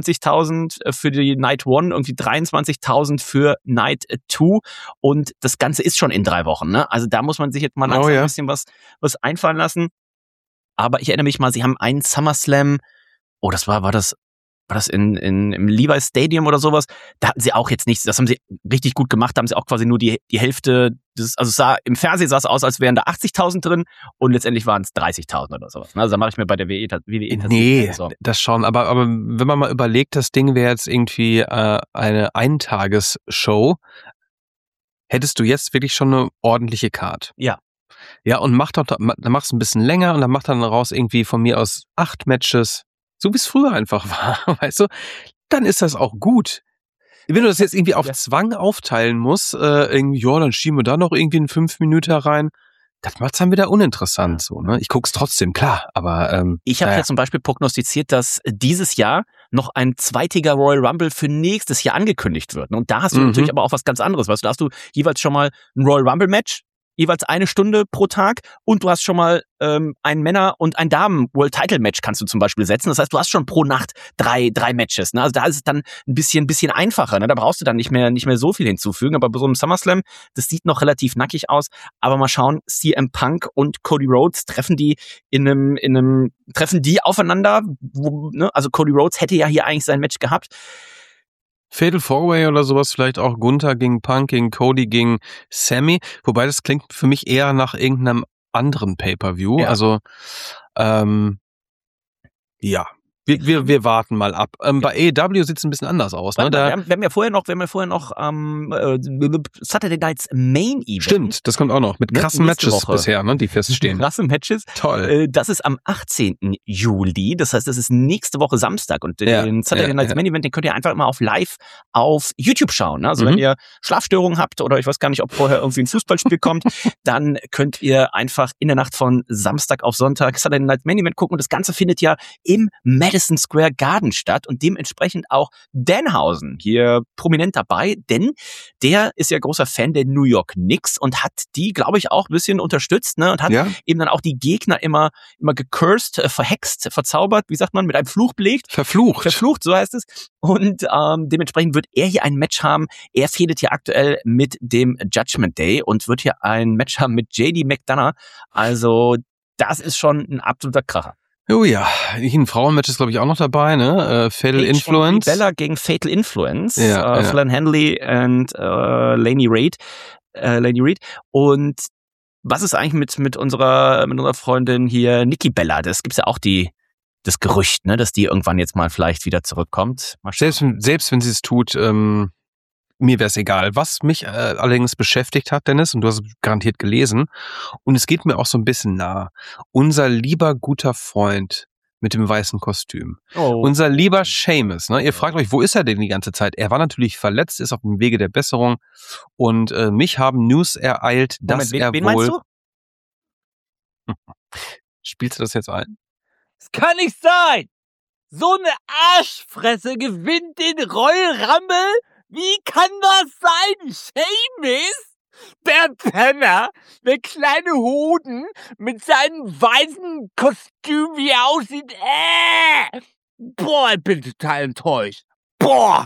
24.000 für die Night 1, irgendwie 23.000 für Night 2. Und das Ganze ist schon in 3 Wochen. Ne? Also da muss man sich jetzt mal ein bisschen was einfallen lassen. Aber ich erinnere mich mal, sie haben einen SummerSlam, war das im Levi's Stadium oder sowas? Da hatten sie auch jetzt nichts, das haben sie richtig gut gemacht, da haben sie auch quasi nur die Hälfte, im Fernsehen sah es aus, als wären da 80.000 drin und letztendlich waren es 30.000 oder sowas. Also da mache ich mir bei der WWE Nee, das schon, aber wenn man mal überlegt, das Ding wäre jetzt irgendwie eine Eintagesshow, hättest du jetzt wirklich schon eine ordentliche Card. Ja. Ja, und dann machst du ein bisschen länger und dann macht dann daraus irgendwie von mir aus 8 Matches, so wie es früher einfach war, weißt du? Dann ist das auch gut. Wenn du das jetzt irgendwie auf Zwang aufteilen musst, irgendwie, ja, dann schieben wir da noch irgendwie einen 5 Minuten rein, das macht's dann wieder uninteressant, so, ne? Ich guck's trotzdem, klar, aber, ich habe ja zum Beispiel prognostiziert, dass dieses Jahr noch ein zweitiger Royal Rumble für nächstes Jahr angekündigt wird. Und da hast du natürlich aber auch was ganz anderes, weißt du, da hast du jeweils schon mal ein Royal Rumble Match, jeweils 1 Stunde pro Tag und du hast schon mal ein Männer- und ein Damen-World-Title-Match kannst du zum Beispiel setzen. Das heißt, du hast schon pro Nacht drei Matches. Ne? Also da ist es dann ein bisschen einfacher. Ne? Da brauchst du dann nicht mehr so viel hinzufügen. Aber bei so einem SummerSlam, das sieht noch relativ nackig aus. Aber mal schauen, CM Punk und Cody Rhodes treffen die treffen die aufeinander. Ne? Also Cody Rhodes hätte ja hier eigentlich sein Match gehabt. Fatal 4-Way oder sowas, vielleicht auch Gunther gegen Punk, gegen Cody, gegen Sammy. Wobei das klingt für mich eher nach irgendeinem anderen Pay-Per-View. Ja. Also, ja. Wir warten mal ab. Bei AEW sieht es ein bisschen anders aus. Ne? Wir haben ja vorher noch Saturday Night's Main Event. Stimmt, das kommt auch noch. Mit krassen Matches bisher, ne, die feststehen. Krasse Matches. Toll. Das ist am 18. Juli. Das heißt, das ist nächste Woche Samstag. Und den Saturday Night's Main Event, den könnt ihr einfach immer live auf YouTube schauen. Also wenn ihr Schlafstörungen habt oder ich weiß gar nicht, ob vorher irgendwie ein Fußballspiel kommt, dann könnt ihr einfach in der Nacht von Samstag auf Sonntag Saturday Night's Main Event gucken. Und das Ganze findet ja im Madison Square Garden statt und dementsprechend auch Danhausen hier prominent dabei, denn der ist ja großer Fan der New York Knicks und hat die, glaube ich, auch ein bisschen unterstützt, ne, und hat eben dann auch die Gegner immer gecursed, verhext, verzaubert, wie sagt man, mit einem Fluch belegt. Verflucht, so heißt es. Und dementsprechend wird er hier ein Match haben. Er fädelt hier aktuell mit dem Judgment Day und wird hier ein Match haben mit JD McDonough. Also das ist schon ein absoluter Kracher. Oh ja, ein Frauenmatch ist, glaube ich, auch noch dabei, ne? Fatal Influence. Bella gegen Fatal Influence. Fallon Henley und Laney Reid. Und was ist eigentlich mit unserer Freundin hier, Nikki Bella? Das gibt's ja auch das Gerücht, ne, dass die irgendwann jetzt mal vielleicht wieder zurückkommt. Selbst wenn sie es tut, mir wäre es egal. Was mich allerdings beschäftigt hat, Dennis, und du hast es garantiert gelesen, und es geht mir auch so ein bisschen nah. Unser lieber guter Freund mit dem weißen Kostüm. Oh. Unser lieber Sheamus. Ne? Ihr fragt euch, wo ist er denn die ganze Zeit? Er war natürlich verletzt, ist auf dem Wege der Besserung und mich haben News ereilt, dass er wen wohl... Meinst du? Spielst du das jetzt ein? Es kann nicht sein! So eine Arschfresse gewinnt den Royal Rumble? Wie kann das sein? Sheamus? Der Penner, der kleine Hoden mit seinem weißen Kostüm, wie er aussieht. Boah, ich bin total enttäuscht. Boah.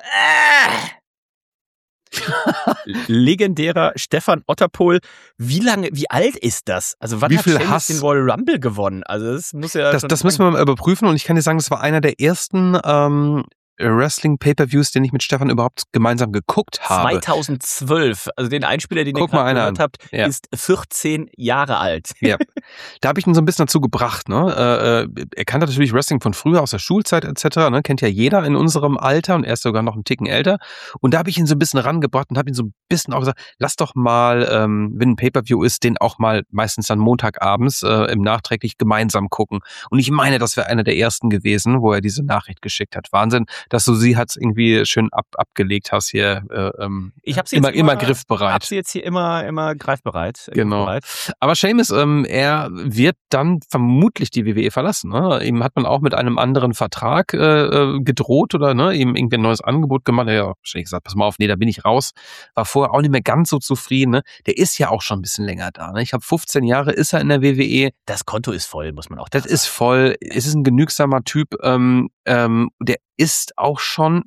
Legendärer Stefan Otterpohl. Wie alt ist das? Also wann hat Sheamus den Royal Rumble gewonnen? Also das muss ja. Das müssen wir mal überprüfen und ich kann dir sagen, das war einer der ersten Wrestling-Pay-Per-Views, den ich mit Stefan überhaupt gemeinsam geguckt habe. 2012. Also den Einspieler, den ihr gerade gehört habt, ist 14 Jahre alt. Ja. Da habe ich ihn so ein bisschen dazu gebracht. Ne? Er kannte natürlich Wrestling von früher aus der Schulzeit etc. Ne? Kennt ja jeder in unserem Alter und er ist sogar noch einen Ticken älter. Und da habe ich ihn so ein bisschen rangebracht und habe ihn so ein bisschen auch gesagt, lass doch mal, wenn ein Pay-Per-View ist, den auch mal meistens dann Montagabends im nachträglich gemeinsam gucken. Und ich meine, das wäre einer der ersten gewesen, wo er diese Nachricht geschickt hat. Wahnsinn, dass du sie halt irgendwie schön abgelegt hast hier. Ich habe sie immer griffbereit. Hab sie jetzt hier immer greifbereit. Genau. Griffbereit. Aber Sheamus, er wird dann vermutlich die WWE verlassen. Ne? Ihm hat man auch mit einem anderen Vertrag gedroht oder ne, ihm irgendwie ein neues Angebot gemacht. Er hat ja wahrscheinlich gesagt, pass mal auf, nee, da bin ich raus. War vorher auch nicht mehr ganz so zufrieden. Ne? Der ist ja auch schon ein bisschen länger da. Ne? Ich habe 15 Jahre ist er in der WWE. Das Konto ist voll, muss man auch sagen. Das ist voll. Es ist ein genügsamer Typ. Der ist auch schon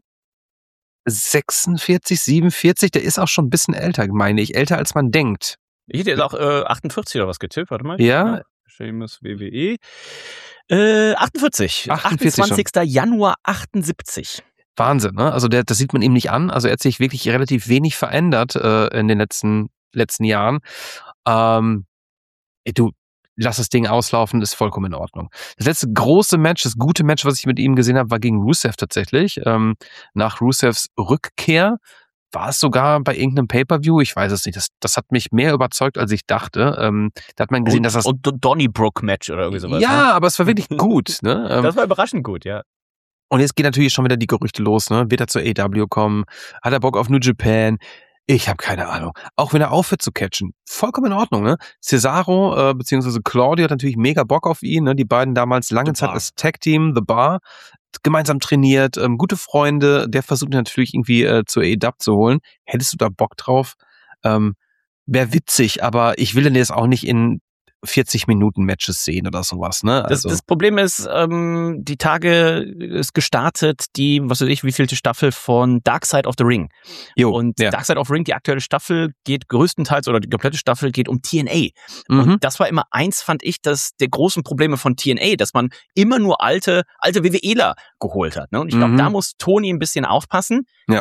46, 47. Der ist auch schon ein bisschen älter, meine ich. Älter, als man denkt. Ich hätte jetzt auch 48 oder was getippt. Warte mal. Ja. Sheamus WWE. 48. 28. Schon. Januar 78. Wahnsinn, ne? Also das sieht man ihm nicht an. Also er hat sich wirklich relativ wenig verändert in den letzten Jahren. Du, lass das Ding auslaufen, ist vollkommen in Ordnung. Das letzte große Match, das gute Match, was ich mit ihm gesehen habe, war gegen Rusev tatsächlich. Nach Rusevs Rückkehr war es sogar bei irgendeinem Pay-Per-View? Ich weiß es nicht. Das hat mich mehr überzeugt, als ich dachte. Da hat man gesehen, dass das... Und Donnybrook-Match oder irgendwie sowas. Ja, ne? aber es war wirklich gut. Ne? Das war überraschend gut, ja. Und jetzt geht natürlich schon wieder die Gerüchte los. Ne? Wird er zur AEW kommen? Hat er Bock auf New Japan? Ich habe keine Ahnung. Auch wenn er aufhört zu catchen. Vollkommen in Ordnung. Ne? Cesaro beziehungsweise Claudio hat natürlich mega Bock auf ihn. Ne? Die beiden damals lange Zeit als Tag-Team, The Bar, gemeinsam trainiert, gute Freunde. Der versucht natürlich irgendwie zur AEW zu holen. Hättest du da Bock drauf? Wäre witzig, aber ich will denn jetzt auch nicht in 40-Minuten-Matches sehen oder sowas, ne? Also. Das Problem ist, die Tage ist gestartet die, was weiß ich, wievielte Staffel von Dark Side of the Ring. Und Dark Side of the Ring, die aktuelle Staffel geht größtenteils, oder die komplette Staffel geht um TNA. Und das war immer eins, fand ich, der großen Probleme von TNA, dass man immer nur alte WWEler geholt hat, ne? Und ich glaube, da muss Tony ein bisschen aufpassen. Ja.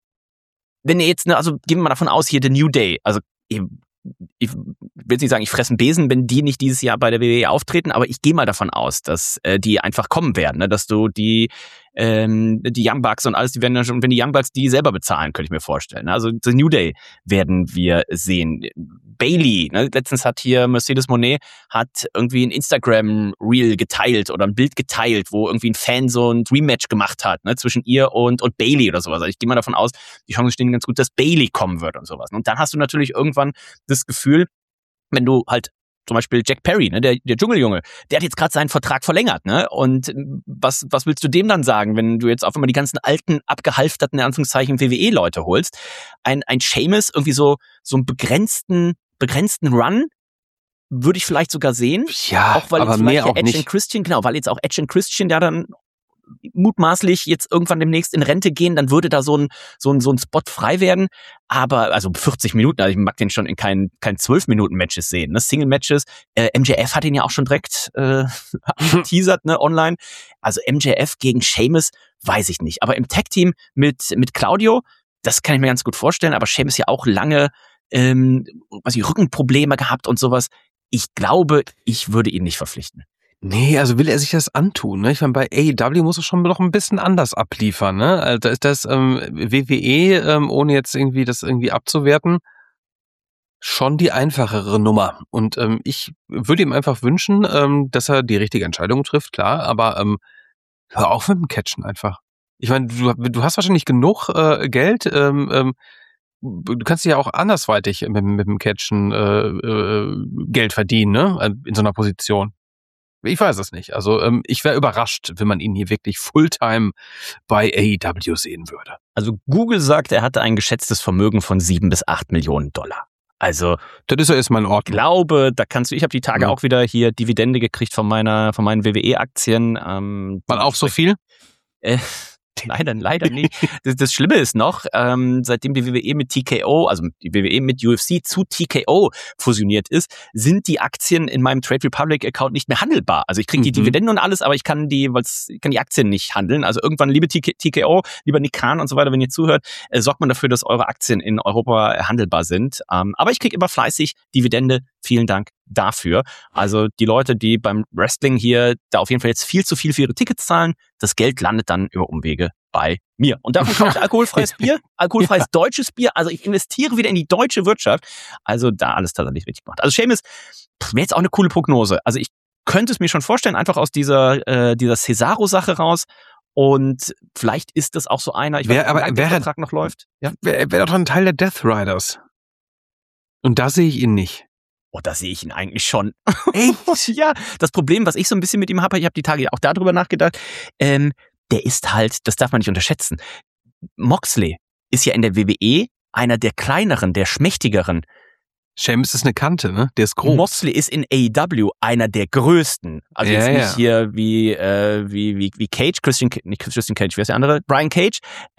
Wenn ihr jetzt, also gehen wir mal davon aus, hier The New Day, also ich will nicht sagen, ich fresse einen Besen, wenn die nicht dieses Jahr bei der WWE auftreten, aber ich gehe mal davon aus, dass die einfach kommen werden, ne? Dass du die Young Bucks und alles, die werden dann schon, wenn die Young Bucks die selber bezahlen, könnte ich mir vorstellen. Also The New Day werden wir sehen. Bayley, ne? Letztens hat hier Mercedes Moné hat irgendwie ein Instagram-Reel geteilt oder ein Bild geteilt, wo irgendwie ein Fan so ein Dream-Match gemacht hat, ne? Zwischen ihr und Bayley oder sowas. Also ich gehe mal davon aus, die Chancen stehen ganz gut, dass Bayley kommen wird und sowas. Und dann hast du natürlich irgendwann das Gefühl, wenn du halt zum Beispiel Jack Perry, ne, der Dschungeljunge, der hat jetzt gerade seinen Vertrag verlängert, ne? Und was willst du dem dann sagen, wenn du jetzt auf einmal die ganzen alten, abgehalfterten, in Anführungszeichen, WWE-Leute holst? Ein Sheamus, irgendwie so einen begrenzten Run, würde ich vielleicht sogar sehen. Ja, auch weil aber jetzt mehr auch Edge nicht. And Christian, genau, weil jetzt auch Edge and Christian, der dann mutmaßlich jetzt irgendwann demnächst in Rente gehen, dann würde da so ein Spot frei werden. Aber, also 40 Minuten, also ich mag den schon in kein 12-Minuten-Matches sehen, ne? Single-Matches. MJF hat ihn ja auch schon direkt teasert, ne, online. Also MJF gegen Sheamus, weiß ich nicht. Aber im Tag-Team mit Claudio, das kann ich mir ganz gut vorstellen, aber Sheamus ja auch lange Rückenprobleme gehabt und sowas. Ich glaube, ich würde ihn nicht verpflichten. Nee, also will er sich das antun, ne? Ich meine, bei AEW muss er schon noch ein bisschen anders abliefern, ne? Also da ist das WWE, ohne jetzt irgendwie das irgendwie abzuwerten, schon die einfachere Nummer. Und ich würde ihm einfach wünschen, dass er die richtige Entscheidung trifft, klar, aber hör auf mit dem Catchen einfach. Ich meine, du hast wahrscheinlich genug Geld, du kannst ja auch andersweitig mit dem Catchen Geld verdienen, ne? In so einer Position. Ich weiß es nicht. Also ich wäre überrascht, wenn man ihn hier wirklich Fulltime bei AEW sehen würde. Also Google sagt, er hatte ein geschätztes Vermögen von 7 bis 8 Millionen $. Also das ist ja erstmal in Ordnung. Ich glaube, da kannst du, ich habe die Tage auch wieder hier Dividende gekriegt von meinen WWE-Aktien. War auch so viel? Leider nicht. Das Schlimme ist noch, seitdem die WWE mit TKO, also die WWE mit UFC zu TKO fusioniert ist, sind die Aktien in meinem Trade Republic Account nicht mehr handelbar. Also ich kriege die Dividenden und alles, aber ich kann die Aktien nicht handeln. Also irgendwann, liebe TKO, lieber Nick Khan und so weiter, wenn ihr zuhört, sorgt man dafür, dass eure Aktien in Europa handelbar sind. Aber ich kriege immer fleißig Dividende. Vielen Dank dafür. Also die Leute, die beim Wrestling hier da auf jeden Fall jetzt viel zu viel für ihre Tickets zahlen, das Geld landet dann über Umwege bei mir. Und davon kaufe ich alkoholfreies Bier, alkoholfreies deutsches Bier. Also ich investiere wieder in die deutsche Wirtschaft. Also da alles tatsächlich richtig gemacht. Also Sheamus wäre jetzt auch eine coole Prognose. Also ich könnte es mir schon vorstellen, einfach aus dieser Cesaro-Sache raus. Und vielleicht ist das auch so einer, ich weiß nicht, ob der Vertrag noch läuft. Ja? Wäre doch ein Teil der Death Riders. Und da sehe ich ihn nicht. Oh, da sehe ich ihn eigentlich schon. Echt? Ja, das Problem, was ich so ein bisschen mit ihm habe, ich habe die Tage auch darüber nachgedacht, der ist halt, das darf man nicht unterschätzen. Moxley ist ja in der WWE einer der kleineren, der schmächtigeren. Sheamus ist eine Kante, ne? Der ist groß. Moxley ist in AEW einer der größten. Also jetzt nicht hier wie Cage, nicht Christian Cage, wer ist der andere? Brian Cage.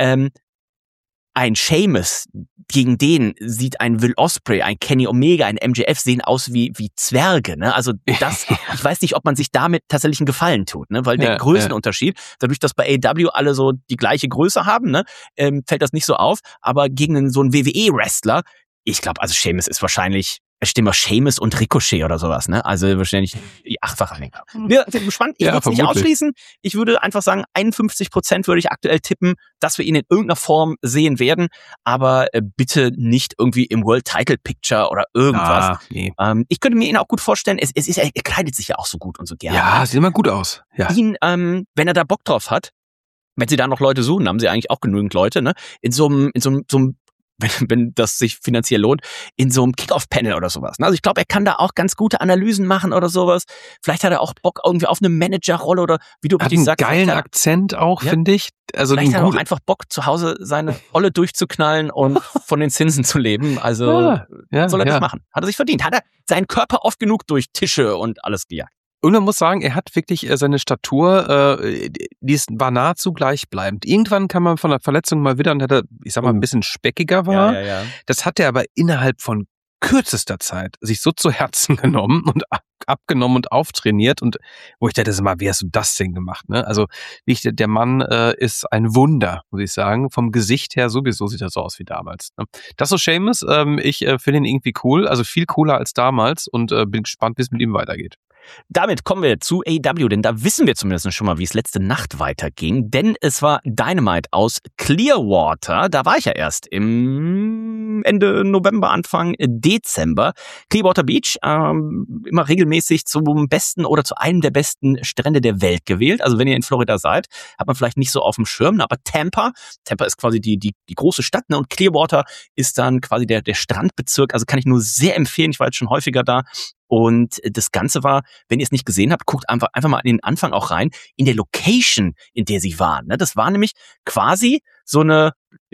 Ein Sheamus, gegen den sieht ein Will Ospreay, ein Kenny Omega, ein MJF sehen aus wie Zwerge, ne? Also das, ich weiß nicht, ob man sich damit tatsächlich einen Gefallen tut, ne? Weil der Größenunterschied, dadurch, dass bei AEW alle so die gleiche Größe haben, ne? Fällt das nicht so auf, aber gegen so einen WWE-Wrestler, ich glaube, also Sheamus ist wahrscheinlich stehen wir Sheamus und Ricochet oder sowas, ne? Also wahrscheinlich die 8-fache Anhänger. Wir sind gespannt. Ich würde es nicht ausschließen. Ich würde einfach sagen, 51% würde ich aktuell tippen, dass wir ihn in irgendeiner Form sehen werden, aber bitte nicht irgendwie im World Title Picture oder irgendwas. Nee. Ich könnte mir ihn auch gut vorstellen, er kleidet sich ja auch so gut und so gerne. Ja, sieht immer gut aus. Ja. Ihn, wenn er da Bock drauf hat, wenn sie da noch Leute suchen, haben sie eigentlich auch genügend Leute, ne? In so einem wenn das sich finanziell lohnt, in so einem Kick-Off-Panel oder sowas. Also ich glaube, er kann da auch ganz gute Analysen machen oder sowas. Vielleicht hat er auch Bock irgendwie auf eine Manager-Rolle oder wie du richtig sagst. Hat einen geilen Akzent auch, finde ich. Also vielleicht hat er auch einfach Bock, zu Hause seine Rolle durchzuknallen und von den Zinsen zu leben. Also soll er das machen. Hat er sich verdient. Hat er seinen Körper oft genug durch Tische und alles gejagt. Und man muss sagen, er hat wirklich seine Statur, war nahezu gleichbleibend. Irgendwann kam man von der Verletzung mal wieder und hat er, ich sag mal, ein bisschen speckiger war. Ja. Das hat er aber innerhalb von kürzester Zeit sich so zu Herzen genommen und abgenommen und auftrainiert. Und wo ich dachte, wie hast du das denn gemacht? Ne? Also der Mann ist ein Wunder, muss ich sagen. Vom Gesicht her sowieso sieht er so aus wie damals. Ne? Das ist so Sheamus. Ich finde ihn irgendwie cool, also viel cooler als damals und bin gespannt, wie es mit ihm weitergeht. Damit kommen wir zu AEW, denn da wissen wir zumindest schon mal, wie es letzte Nacht weiterging, denn es war Dynamite aus Clearwater, da war ich ja erst im Ende November, Anfang Dezember. Clearwater Beach, immer regelmäßig zum besten oder zu einem der besten Strände der Welt gewählt, also wenn ihr in Florida seid, hat man vielleicht nicht so auf dem Schirm, aber Tampa ist quasi die große Stadt, ne? Und Clearwater ist dann quasi der Strandbezirk, also kann ich nur sehr empfehlen, ich war jetzt schon häufiger da. Und das Ganze war, wenn ihr es nicht gesehen habt, guckt einfach mal in den Anfang auch rein, in der Location, in der sie waren. Das war nämlich quasi so eine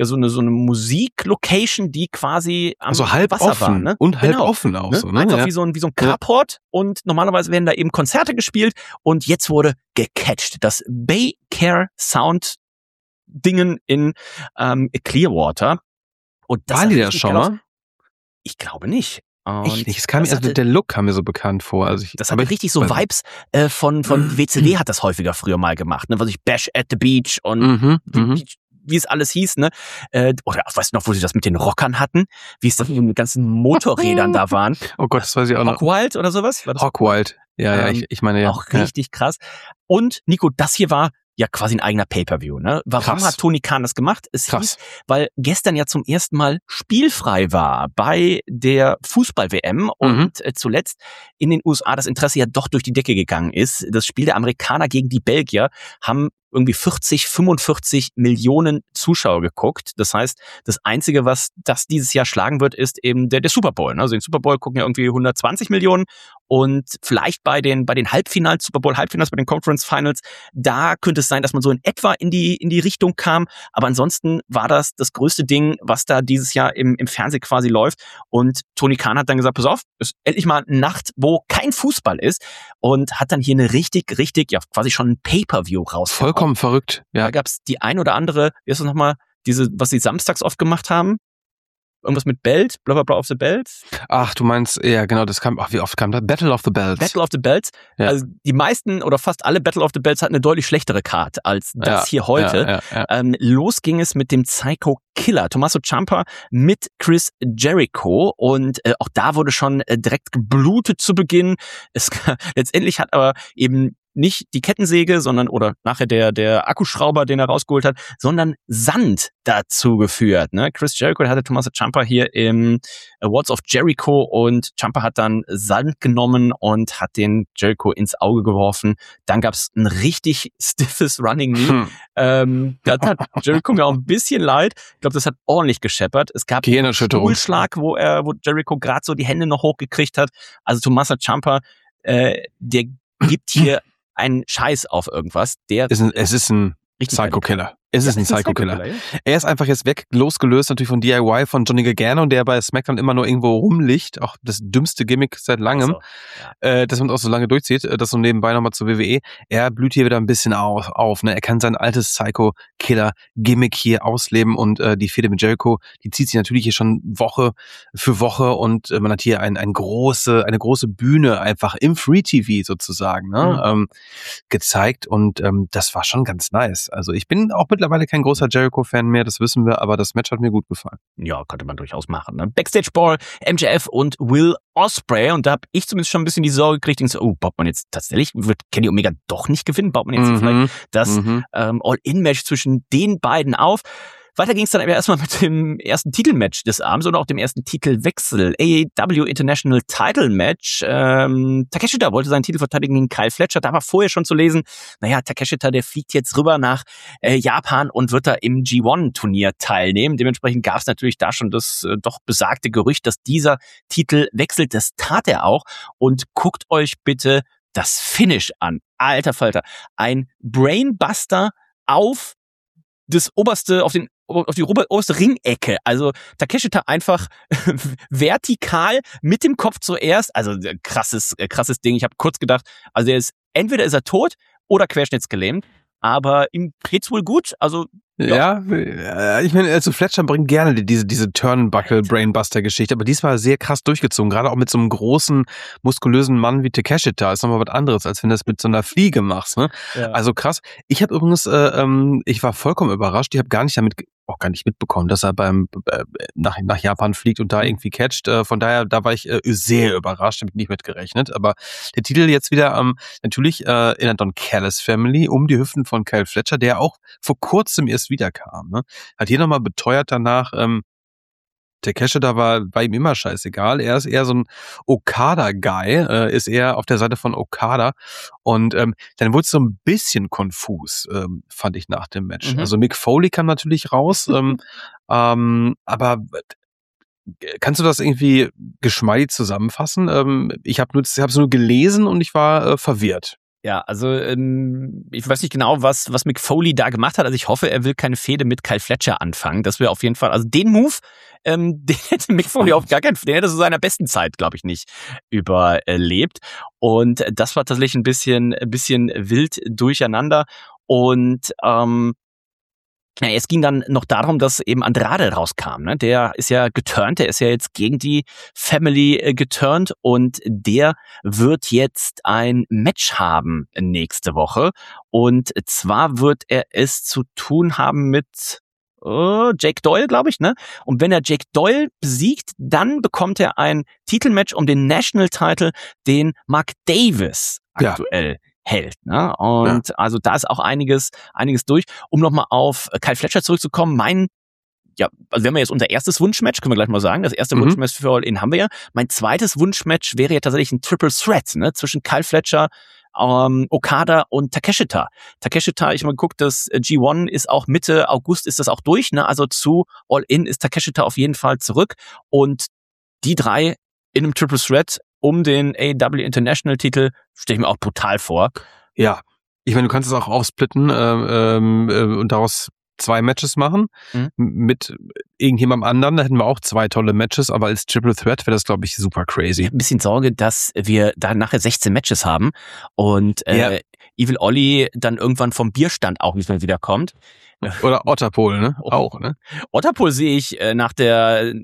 Musiklocation, die quasi am halb Wasser offen war. Ne? Und halb offen auch. So, ne? Einfach wie so ein Carport und normalerweise werden da eben Konzerte gespielt und jetzt wurde gecatcht. Das Bay Care Sound Dingen in Clearwater. Und das war die da schon mal? Ich glaube nicht. Ich nicht. Der Look kam mir so bekannt vor. Also das hatte richtig so Vibes von WCW hat das häufiger früher mal gemacht, ne? Was ich Bash at the Beach und wie es alles hieß, ne? Oder weißt du noch, wo sie das mit den Rockern hatten? Wie es da mit den ganzen Motorrädern da waren? Oh Gott, das weiß ich auch noch. Hogwild oder sowas? Hogwild. Ja, ich meine ja. Auch richtig krass. Und Nico, das hier war ja quasi ein eigener Pay-Per-View, ne? Warum hat Tony Khan das gemacht? Es hieß, weil gestern ja zum ersten Mal spielfrei war bei der Fußball-WM und zuletzt in den USA das Interesse ja doch durch die Decke gegangen ist. Das Spiel der Amerikaner gegen die Belgier haben irgendwie 45 Millionen Zuschauer geguckt. Das heißt, das Einzige, was das dieses Jahr schlagen wird, ist eben der Super Bowl. Also den Super Bowl gucken ja irgendwie 120 Millionen und vielleicht bei den Halbfinals, Super Bowl Halbfinals, bei den Conference Finals, da könnte es sein, dass man so in etwa in die Richtung kam. Aber ansonsten war das größte Ding, was da dieses Jahr im Fernsehen quasi läuft. Und Tony Khan hat dann gesagt, pass auf, ist endlich mal eine Nacht, wo kein Fußball ist und hat dann hier eine richtig, ja quasi schon ein Pay-Per-View rausgebracht. Vollkommen verrückt, ja. Da gab's die ein oder andere, wie ist das nochmal, was sie samstags oft gemacht haben? Irgendwas mit Belt, bla bla bla of the Belts. Ach, du meinst, ja genau, das kam, wie oft kam das? Battle of the Belts. Battle of the Belts. Ja. Also die meisten oder fast alle Battle of the Belts hatten eine deutlich schlechtere Card als das hier heute. Ja. Los ging es mit dem Psycho Killer, Tommaso Ciampa mit Chris Jericho und auch da wurde schon direkt geblutet zu Beginn. Letztendlich hat aber eben nicht die Kettensäge, sondern oder nachher der Akkuschrauber, den er rausgeholt hat, sondern Sand dazu geführt. Ne? Chris Jericho, der hatte Tommaso Ciampa hier im Awards of Jericho und Ciampa hat dann Sand genommen und hat den Jericho ins Auge geworfen. Dann gab's ein richtig stiffes Running Knee. Das hat Jericho mir auch ein bisschen leid. Ich glaube, das hat ordentlich gescheppert. Es gab einen Stuhlschlag, wo Jericho gerade so die Hände noch hochgekriegt hat. Also Tommaso Ciampa, der gibt hier einen Scheiß auf irgendwas. Es ist ein Psycho-Killer. Es ist ein Psycho-Killer. Ja. Er ist einfach jetzt losgelöst natürlich von DIY, von Johnny Gargano, der bei SmackDown immer nur irgendwo rumliegt. Auch das dümmste Gimmick seit langem. Dass man auch so lange durchzieht. Das so nebenbei nochmal zur WWE. Er blüht hier wieder ein bisschen auf. Ne? Er kann sein altes Psycho-Killer-Gimmick hier ausleben und die Fehde mit Jericho, die zieht sich natürlich hier schon Woche für Woche und man hat hier eine große Bühne einfach im Free-TV sozusagen gezeigt und das war schon ganz nice. Also ich bin auch mittlerweile mittlerweile kein großer Jericho-Fan mehr, das wissen wir, aber das Match hat mir gut gefallen. Ja, könnte man durchaus machen. Ne? Backstage-Brawl, MJF und Will Ospreay. Und da habe ich zumindest schon ein bisschen die Sorge gekriegt. Ich so, baut man jetzt tatsächlich, wird Kenny Omega doch nicht gewinnen? Baut man jetzt vielleicht das All-In-Match zwischen den beiden auf? Weiter ging es dann aber erstmal mit dem ersten Titelmatch des Abends und auch dem ersten Titelwechsel. AEW International Title Match. Takeshita wollte seinen Titel verteidigen gegen Kyle Fletcher. Da war vorher schon zu lesen, Takeshita, der fliegt jetzt rüber nach Japan und wird da im G1-Turnier teilnehmen. Dementsprechend gab es natürlich da schon das doch besagte Gerücht, dass dieser Titel wechselt. Das tat er auch. Und guckt euch bitte das Finish an. Alter Falter. Ein Brainbuster auf die oberste Ringecke. Also Takeshita einfach vertikal mit dem Kopf zuerst. Also krasses Ding. Ich habe kurz gedacht, also entweder ist er tot oder querschnittsgelähmt. Aber ihm geht's wohl gut. Also ja, ich meine, also Fletcher bringt gerne diese Turnbuckle-Brainbuster-Geschichte, aber diesmal sehr krass durchgezogen, gerade auch mit so einem großen, muskulösen Mann wie Takeshita. Ist nochmal was anderes, als wenn du das mit so einer Fliege machst. Ne? Ja. Also krass. Ich habe übrigens, ich war vollkommen überrascht, ich habe gar nicht mitbekommen, dass er nach Japan fliegt und da irgendwie catcht. Von daher, da war ich sehr überrascht, damit nicht mitgerechnet. Aber der Titel jetzt wieder natürlich in der Don Callis Family um die Hüften von Kyle Fletcher, der auch vor kurzem erst wiederkam. Ne? Hat hier nochmal beteuert danach, Takeshita war ihm immer scheißegal. Er ist eher so ein Okada-Guy, ist eher auf der Seite von Okada. Und dann wurde es so ein bisschen konfus, fand ich nach dem Match. Also Mick Foley kam natürlich raus, aber kannst du das irgendwie geschmeidig zusammenfassen? Ich habe es nur gelesen und ich war verwirrt. Ja, also ich weiß nicht genau, was Mick Foley da gemacht hat. Also ich hoffe, er will keine Fehde mit Kyle Fletcher anfangen. Das wäre auf jeden Fall, also den Move, den hätte Mick Foley auf gar keinen Fall, den hätte er zu seiner besten Zeit, glaube ich, nicht überlebt. Und das war tatsächlich ein bisschen wild durcheinander. Und es ging dann noch darum, dass eben Andrade rauskam. Ne? Der ist ja geturnt, der ist ja jetzt gegen die Family geturnt und der wird jetzt ein Match haben nächste Woche. Und zwar wird er es zu tun haben mit Jake Doyle, glaube ich, ne? Und wenn er Jake Doyle besiegt, dann bekommt er ein Titelmatch um den National Title, den Mark Davis aktuell hält, ne? Und also da ist auch einiges durch. Um nochmal auf Kyle Fletcher zurückzukommen, also wir haben ja jetzt unser erstes Wunschmatch, können wir gleich mal sagen. Das erste Wunschmatch für All In haben wir ja. Mein zweites Wunschmatch wäre ja tatsächlich ein Triple Threat, ne? Zwischen Kyle Fletcher, Okada und Takeshita. Takeshita, ich habe mal geguckt, das G1 ist auch Mitte August ist das auch durch, ne? Also zu All In ist Takeshita auf jeden Fall zurück. Und die drei in einem Triple Threat um den AEW International Titel stelle ich mir auch brutal vor. Ja, ich meine, du kannst es auch aufsplitten und daraus 2 Matches machen mit irgendjemandem anderen. Da hätten wir auch 2 tolle Matches, aber als Triple Threat wäre das, glaube ich, super crazy. Ich habe ein bisschen Sorge, dass wir da nachher 16 Matches haben und Evil Ollie dann irgendwann vom Bierstand auch wieder kommt. Oder Otterpol, ne? Auch, ne? Otterpol sehe ich nach der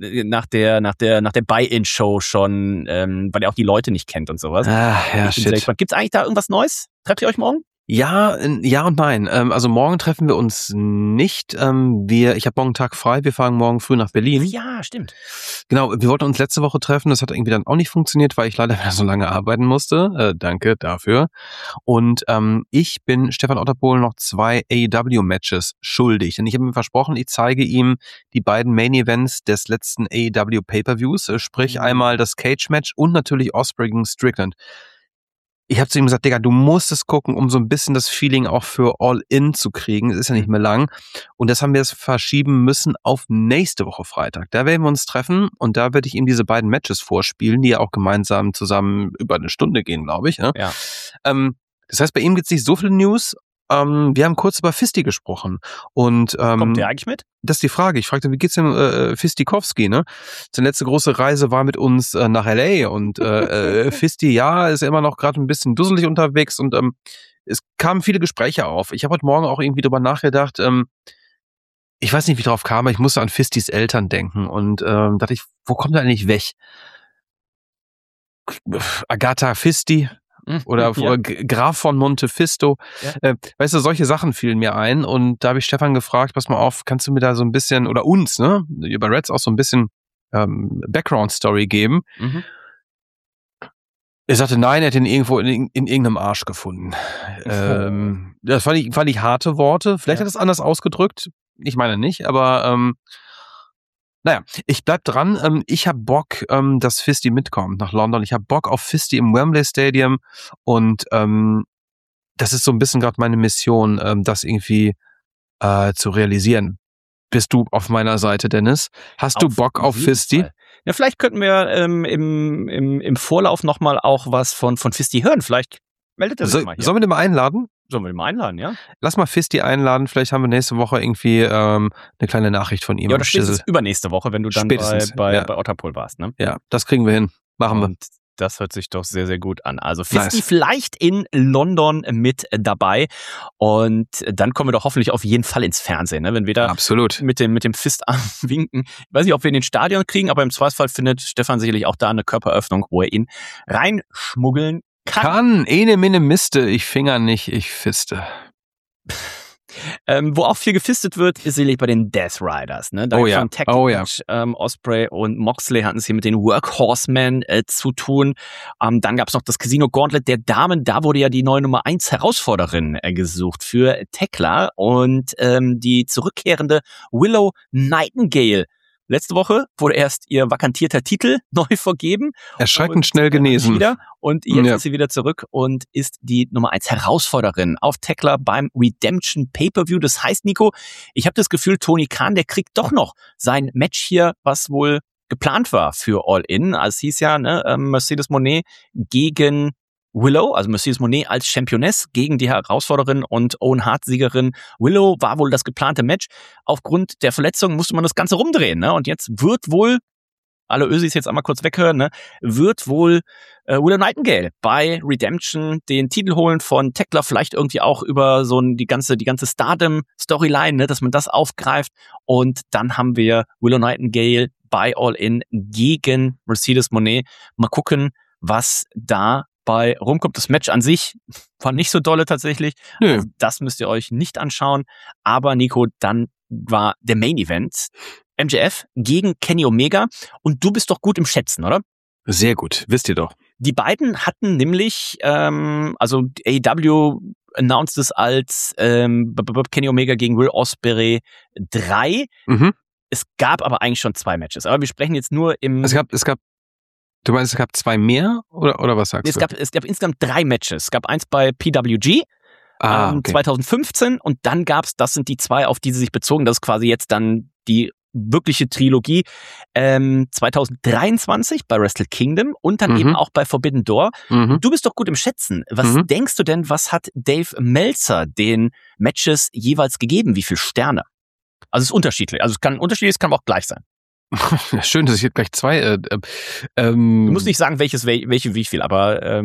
Buy-In-Show schon, weil er auch die Leute nicht kennt und sowas. Shit. Gibt's eigentlich da irgendwas Neues? Trefft ihr euch morgen? Ja und nein. Also morgen treffen wir uns nicht. Ich habe morgen Tag frei. Wir fahren morgen früh nach Berlin. Ja, stimmt. Genau, wir wollten uns letzte Woche treffen. Das hat irgendwie dann auch nicht funktioniert, weil ich leider wieder so lange arbeiten musste. Danke dafür. Und ich bin Stefan Otterpohl noch 2 AEW-Matches schuldig. Denn ich habe ihm versprochen, ich zeige ihm die beiden Main-Events des letzten AEW Pay-Per-Views. Sprich einmal das Cage-Match und natürlich Ospreay gegen Strickland. Ich habe zu ihm gesagt, Digga, du musst es gucken, um so ein bisschen das Feeling auch für All-In zu kriegen. Es ist ja nicht mehr lang. Und das haben wir jetzt verschieben müssen auf nächste Woche Freitag. Da werden wir uns treffen und da werde ich ihm diese beiden Matches vorspielen, die ja auch gemeinsam zusammen über eine Stunde gehen, glaube ich. Ne? Ja. Das heißt, bei ihm gibt's nicht so viele News. Wir haben kurz über Fisti gesprochen. Und kommt der eigentlich mit? Das ist die Frage. Ich fragte, wie geht's dem Fistikowski, ne? Seine letzte große Reise war mit uns nach L.A. und Fisti, ist immer noch gerade ein bisschen dusselig unterwegs und es kamen viele Gespräche auf. Ich habe heute Morgen auch irgendwie drüber nachgedacht, ich weiß nicht, wie ich drauf kam, aber ich musste an Fistis Eltern denken und dachte ich, wo kommt er eigentlich weg? Agatha Fisti, Oder Ja. Graf von Montefisto. Ja. Weißt du, solche Sachen fielen mir ein und da habe ich Stefan gefragt, pass mal auf, kannst du mir da so ein bisschen, oder uns, ne, über Reds auch so ein bisschen Background-Story geben? Mhm. Er sagte, nein, er hat ihn irgendwo in irgendeinem Arsch gefunden. Das fand ich harte Worte. Vielleicht hat er es anders ausgedrückt. Ich meine nicht, aber naja, ich bleib dran. Ich habe Bock, dass Fisty mitkommt nach London. Ich habe Bock auf Fisty im Wembley Stadium und das ist so ein bisschen gerade meine Mission, das irgendwie zu realisieren. Bist du auf meiner Seite, Dennis? Hast du Bock auf jeden Fisty? Fall. Ja, vielleicht könnten wir im Vorlauf nochmal auch was von Fisty hören. Vielleicht meldet er sich mal hier. Sollen wir den mal einladen? Sollen wir den mal einladen, ja? Lass mal Fisty einladen. Vielleicht haben wir nächste Woche irgendwie eine kleine Nachricht von ihm. Ja, oder spätestens übernächste Woche, wenn du dann bei Otterpool warst, ne? Ja, das kriegen wir hin. Machen wir. Und das hört sich doch sehr, sehr gut an. Also Fisty Nice. vielleicht in London mit dabei. Und dann kommen wir doch hoffentlich auf jeden Fall ins Fernsehen, ne? Wenn wir da Absolut. mit dem Fistarm winken. Ich weiß nicht, ob wir in den Stadion kriegen, aber im Zweifelsfall findet Stefan sicherlich auch da eine Körperöffnung, wo er ihn reinschmuggeln kann. Ene minne Miste, ich finger nicht, ich fiste. Wo auch viel gefistet wird, ist sicherlich bei den Death Riders. Ne? Da Oh gibt's ja. ein Tag Oh ja. Match. Osprey und Moxley hatten es hier mit den Workhorsemen zu tun. Dann gab es noch das Casino Gauntlet der Damen. Da wurde ja die neue Nummer 1 Herausforderin gesucht für Tekla. Und die zurückkehrende Willow Nightingale. Letzte Woche wurde erst ihr vakantierter Titel neu vergeben. Erschreckend schnell genesen. Und jetzt ist sie wieder zurück und ist die Nummer 1 Herausforderin auf Tekla beim Redemption Pay-Per-View. Das heißt, Nico, ich habe das Gefühl, Tony Khan, der kriegt doch noch sein Match hier, was wohl geplant war für All In. Also es hieß ja, ne, Mercedes Moné gegen Willow, also Mercedes Moné als Championess gegen die Herausforderin und Owen Hart-Siegerin. Willow war wohl das geplante Match. Aufgrund der Verletzung musste man das Ganze rumdrehen, ne? Und jetzt wird wohl, alle Ösis jetzt einmal kurz weghören, ne? Wird wohl Willow Nightingale bei Redemption den Titel holen von Tekla, vielleicht irgendwie auch über so die ganze Stardom-Storyline, ne? Dass man das aufgreift. Und dann haben wir Willow Nightingale bei All In gegen Mercedes Moné. Mal gucken, was da bei rumkommt. Das Match an sich war nicht so dolle tatsächlich. Nö. Also das müsst ihr euch nicht anschauen. Aber Nico, dann war der Main Event MJF gegen Kenny Omega. Und du bist doch gut im Schätzen, oder? Sehr gut, wisst ihr doch. Die beiden hatten nämlich, also AEW announced es als Kenny Omega gegen Will Ospreay 3. Mhm. Es gab aber eigentlich schon 2 Matches. Aber wir sprechen jetzt nur im... Es gab, du meinst, es gab 2 mehr? Oder was sagst du? Es gab insgesamt 3 Matches. Es gab eins bei PWG, okay. 2015 und dann gab's, das sind die 2, auf die sie sich bezogen, das ist quasi jetzt dann die wirkliche Trilogie 2023 bei Wrestle Kingdom und dann eben auch bei Forbidden Door. Mhm. Du bist doch gut im Schätzen. Was denkst du denn, was hat Dave Meltzer den Matches jeweils gegeben? Wie viele Sterne? Also es ist unterschiedlich. Also es kann unterschiedlich, es kann aber auch gleich sein. Schön, dass ich jetzt gleich 2... Du musst nicht sagen, welche wie viel, aber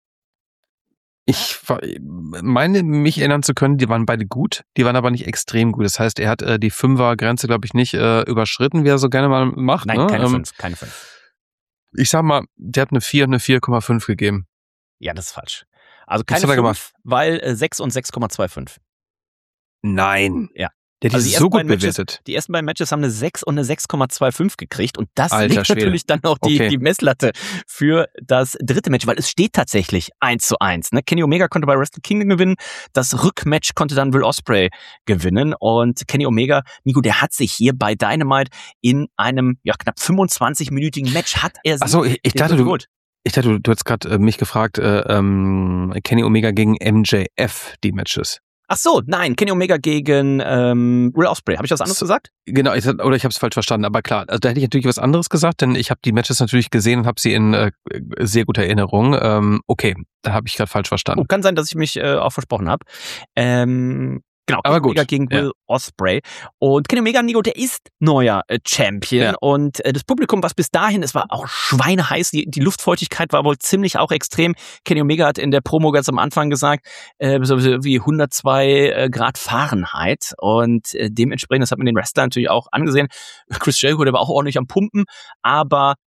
ich meine, mich erinnern zu können, die waren beide gut, die waren aber nicht extrem gut. Das heißt, er hat die 5er-Grenze, glaube ich, nicht überschritten, wie er so gerne mal macht. Nein, ne? keine 5. Ich sag mal, der hat eine 4 und eine 4,5 gegeben. Ja, das ist falsch. Also Was keine hat er 5, gemacht? weil 6 und 6,25. Nein. Ja. Der hat Also die die so ersten gut beiden Matches- bewertet. Die ersten beiden Matches haben eine 6 und eine 6,25 gekriegt und das Alter legt Schwede. natürlich dann auch Okay. die Messlatte für das dritte Match, weil es steht tatsächlich 1:1. Ne? Kenny Omega konnte bei Wrestle Kingdom gewinnen, das Rückmatch konnte dann Will Ospreay gewinnen und Kenny Omega, Nico, der hat sich hier bei Dynamite in einem knapp 25-minütigen Match hat er sich Achso, ich dachte, du hättest gerade mich gefragt, Kenny Omega gegen MJF, die Matches. Ach so, nein, Kenny Omega gegen Will Ospreay. Habe ich was anderes gesagt? Genau, ich habe es falsch verstanden, aber klar, also da hätte ich natürlich was anderes gesagt, denn ich habe die Matches natürlich gesehen und habe sie in sehr guter Erinnerung. Okay, da habe ich gerade falsch verstanden. Oh, kann sein, dass ich mich auch versprochen habe. Genau, Aber Kenny gut, Omega gegen Will Ospreay. Und Kenny Omega, Nico, der ist neuer Champion. Ja. Und das Publikum, was bis dahin, es war auch schweineheiß, die Luftfeuchtigkeit war wohl ziemlich auch extrem. Kenny Omega hat in der Promo ganz am Anfang gesagt, so wie 102 Grad Fahrenheit. Und dementsprechend, das hat man den Wrestler natürlich auch angesehen. Chris Jericho, der war auch ordentlich am Pumpen, aber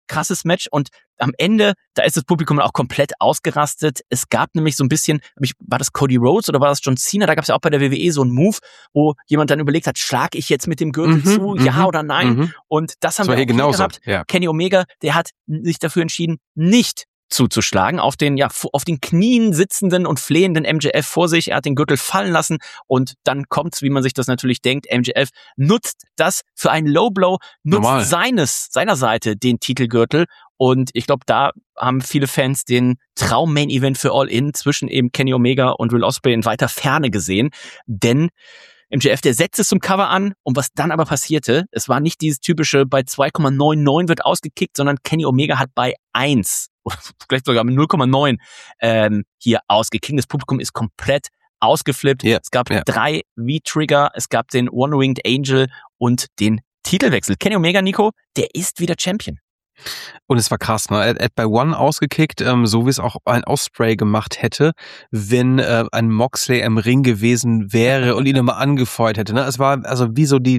krasses Match und am Ende, da ist das Publikum auch komplett ausgerastet. Es gab nämlich so ein bisschen, war das Cody Rhodes oder war das John Cena? Da gab es ja auch bei der WWE so einen Move, wo jemand dann überlegt hat, schlag ich jetzt mit dem Gürtel zu, ja oder nein? Und das haben wir auch hier gehabt. Ja. Kenny Omega, der hat sich dafür entschieden, nicht zuzuschlagen, auf den Knien sitzenden und flehenden MJF vor sich. Er hat den Gürtel fallen lassen und dann kommt's, wie man sich das natürlich denkt. MJF nutzt das für einen Low Blow, nutzt seiner Seite den Titelgürtel und ich glaube, da haben viele Fans den Traum-Main-Event für All In zwischen eben Kenny Omega und Will Ospreay in weiter Ferne gesehen, denn MJF, der setzte es zum Cover an und was dann aber passierte, es war nicht dieses typische bei 2,99 wird ausgekickt, sondern Kenny Omega hat bei 1 vielleicht sogar mit 0,9 hier ausgekickt. Das Publikum ist komplett ausgeflippt. Yeah. Es gab 3 V-Trigger, es gab den One-Winged Angel und den Titelwechsel. Kenny Omega, Nico, der ist wieder Champion. Und es war krass, ne? Er hat bei One ausgekickt, so wie es auch ein Ospreay gemacht hätte, wenn ein Moxley im Ring gewesen wäre und ihn nochmal angefeuert hätte. Ne? Es war also wie so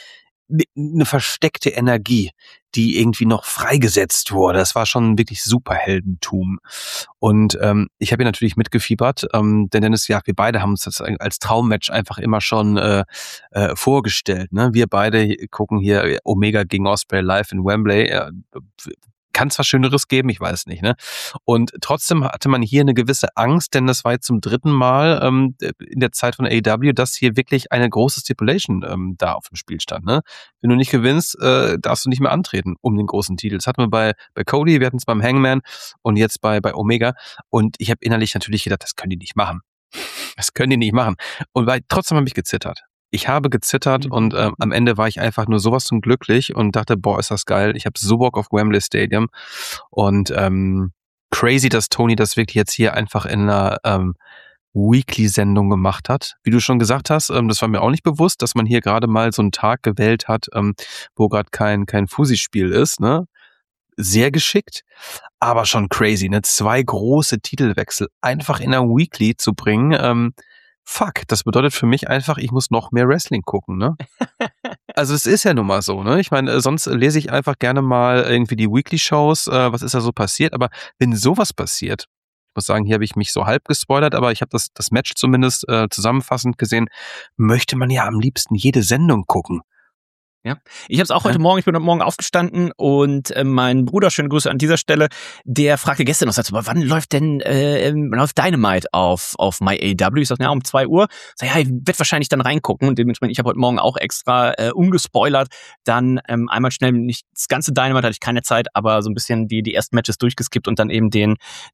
eine versteckte Energie, die irgendwie noch freigesetzt wurde. Das war schon wirklich Superheldentum. Und ich habe hier natürlich mitgefiebert, denn Dennis, ja, wir beide haben uns das als Traummatch einfach immer schon vorgestellt. Ne? Wir beide gucken hier Omega gegen Ospreay live in Wembley. Kann es was Schöneres geben? Ich weiß nicht. Ne? Und trotzdem hatte man hier eine gewisse Angst, denn das war jetzt zum 3. Mal in der Zeit von AEW, dass hier wirklich eine große Stipulation da auf dem Spiel stand. Ne? Wenn du nicht gewinnst, darfst du nicht mehr antreten um den großen Titel. Das hatten wir bei Cody, wir hatten es beim Hangman und jetzt bei Omega. Und ich habe innerlich natürlich gedacht, das können die nicht machen. Das können die nicht machen. Und trotzdem habe ich gezittert. Ich habe gezittert und am Ende war ich einfach nur sowas von glücklich und dachte, boah, ist das geil. Ich habe so Bock auf Wembley Stadium und crazy, dass Tony das wirklich jetzt hier einfach in einer Weekly-Sendung gemacht hat. Wie du schon gesagt hast, das war mir auch nicht bewusst, dass man hier gerade mal so einen Tag gewählt hat, wo gerade kein Fusi-Spiel ist, ne? Sehr geschickt, aber schon crazy, ne? 2 große Titelwechsel einfach in einer Weekly zu bringen, fuck, das bedeutet für mich einfach, ich muss noch mehr Wrestling gucken, ne? Also es ist ja nun mal so, ne? Ich meine, sonst lese ich einfach gerne mal irgendwie die Weekly-Shows, was ist da so passiert, aber wenn sowas passiert, ich muss sagen, hier habe ich mich so halb gespoilert, aber ich habe das Match zumindest zusammenfassend gesehen, möchte man ja am liebsten jede Sendung gucken. Ja, ich habe es auch heute Morgen, ich bin heute Morgen aufgestanden und mein Bruder, schöne Grüße an dieser Stelle, der fragte gestern noch, sagte, wann läuft denn läuft Dynamite auf MyAW? Ich sagte, ja, um 2 Uhr. Sag, ja, ich werde wahrscheinlich dann reingucken und dementsprechend, ich habe heute Morgen auch extra ungespoilert dann einmal schnell, nicht das ganze Dynamite hatte ich keine Zeit, aber so ein bisschen die ersten Matches durchgeskippt und dann eben den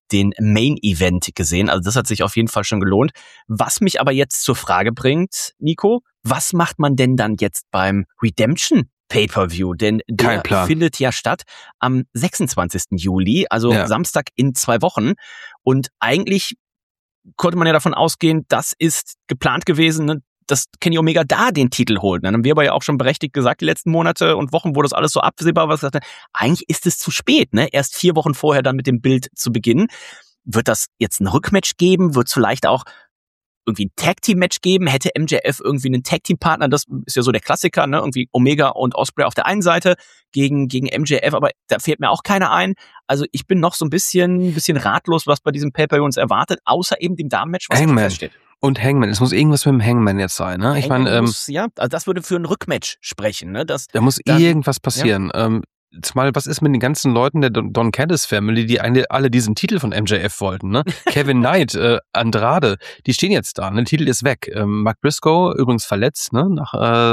Main-Event gesehen. Also das hat sich auf jeden Fall schon gelohnt. Was mich aber jetzt zur Frage bringt, Nico, was macht man denn dann jetzt beim Redemption Pay-Per-View? Denn der findet ja statt am 26. Juli, also Samstag in 2 Wochen. Und eigentlich konnte man ja davon ausgehen, das ist geplant gewesen, ne, dass Kenny Omega da den Titel holt. Dann haben wir aber ja auch schon berechtigt gesagt, die letzten Monate und Wochen, wo das alles so absehbar war, eigentlich ist es zu spät, ne? Erst 4 Wochen vorher dann mit dem Bild zu beginnen. Wird das jetzt ein Rückmatch geben? Wird es vielleicht auch irgendwie ein Tag-Team-Match geben? Hätte MJF irgendwie einen Tag-Team-Partner? Das ist ja so der Klassiker, ne? Irgendwie Omega und Ospreay auf der einen Seite gegen MJF, aber da fällt mir auch keiner ein. Also ich bin noch so ein bisschen ratlos, was bei diesem Pay-Per-View uns erwartet, außer eben dem Damen-Match, was feststeht. Und Hangman, es muss irgendwas mit dem Hangman jetzt sein, ne? Ich meine, also das würde für ein Rückmatch sprechen, ne? Da muss irgendwas passieren. Ja. Zumal, was ist mit den ganzen Leuten der Don Callis Family, die alle diesen Titel von MJF wollten, ne? Kevin Knight, Andrade, die stehen jetzt da, ne? Der Titel ist weg. Mark Briscoe, übrigens verletzt, ne? Nach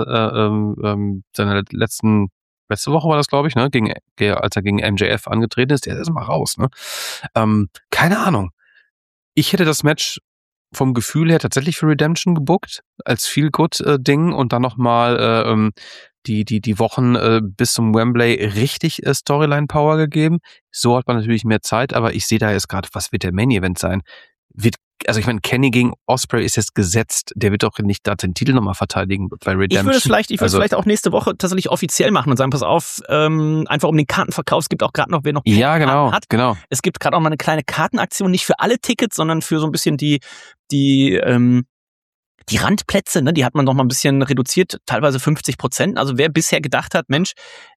seiner letzte Woche war das, glaube ich, ne? Als er gegen MJF angetreten ist, der ist mal raus, ne? Keine Ahnung. Ich hätte das Match vom Gefühl her tatsächlich für Redemption gebuckt, als Feel-Good-Ding und dann nochmal die Wochen bis zum Wembley richtig Storyline-Power gegeben. So hat man natürlich mehr Zeit, aber ich sehe da jetzt gerade, was wird der Main-Event sein? Also ich meine, Kenny gegen Ospreay ist jetzt gesetzt. Der wird doch nicht da den Titel nochmal verteidigen bei Redemption. Ich würde es vielleicht auch nächste Woche tatsächlich offiziell machen und sagen, pass auf, einfach um den Kartenverkauf. Es gibt auch gerade noch, wer noch Karten hat. Genau. Es gibt gerade auch mal eine kleine Kartenaktion, nicht für alle Tickets, sondern für so ein bisschen die Die Randplätze, ne, die hat man noch mal ein bisschen reduziert, teilweise 50%. Also wer bisher gedacht hat, Mensch,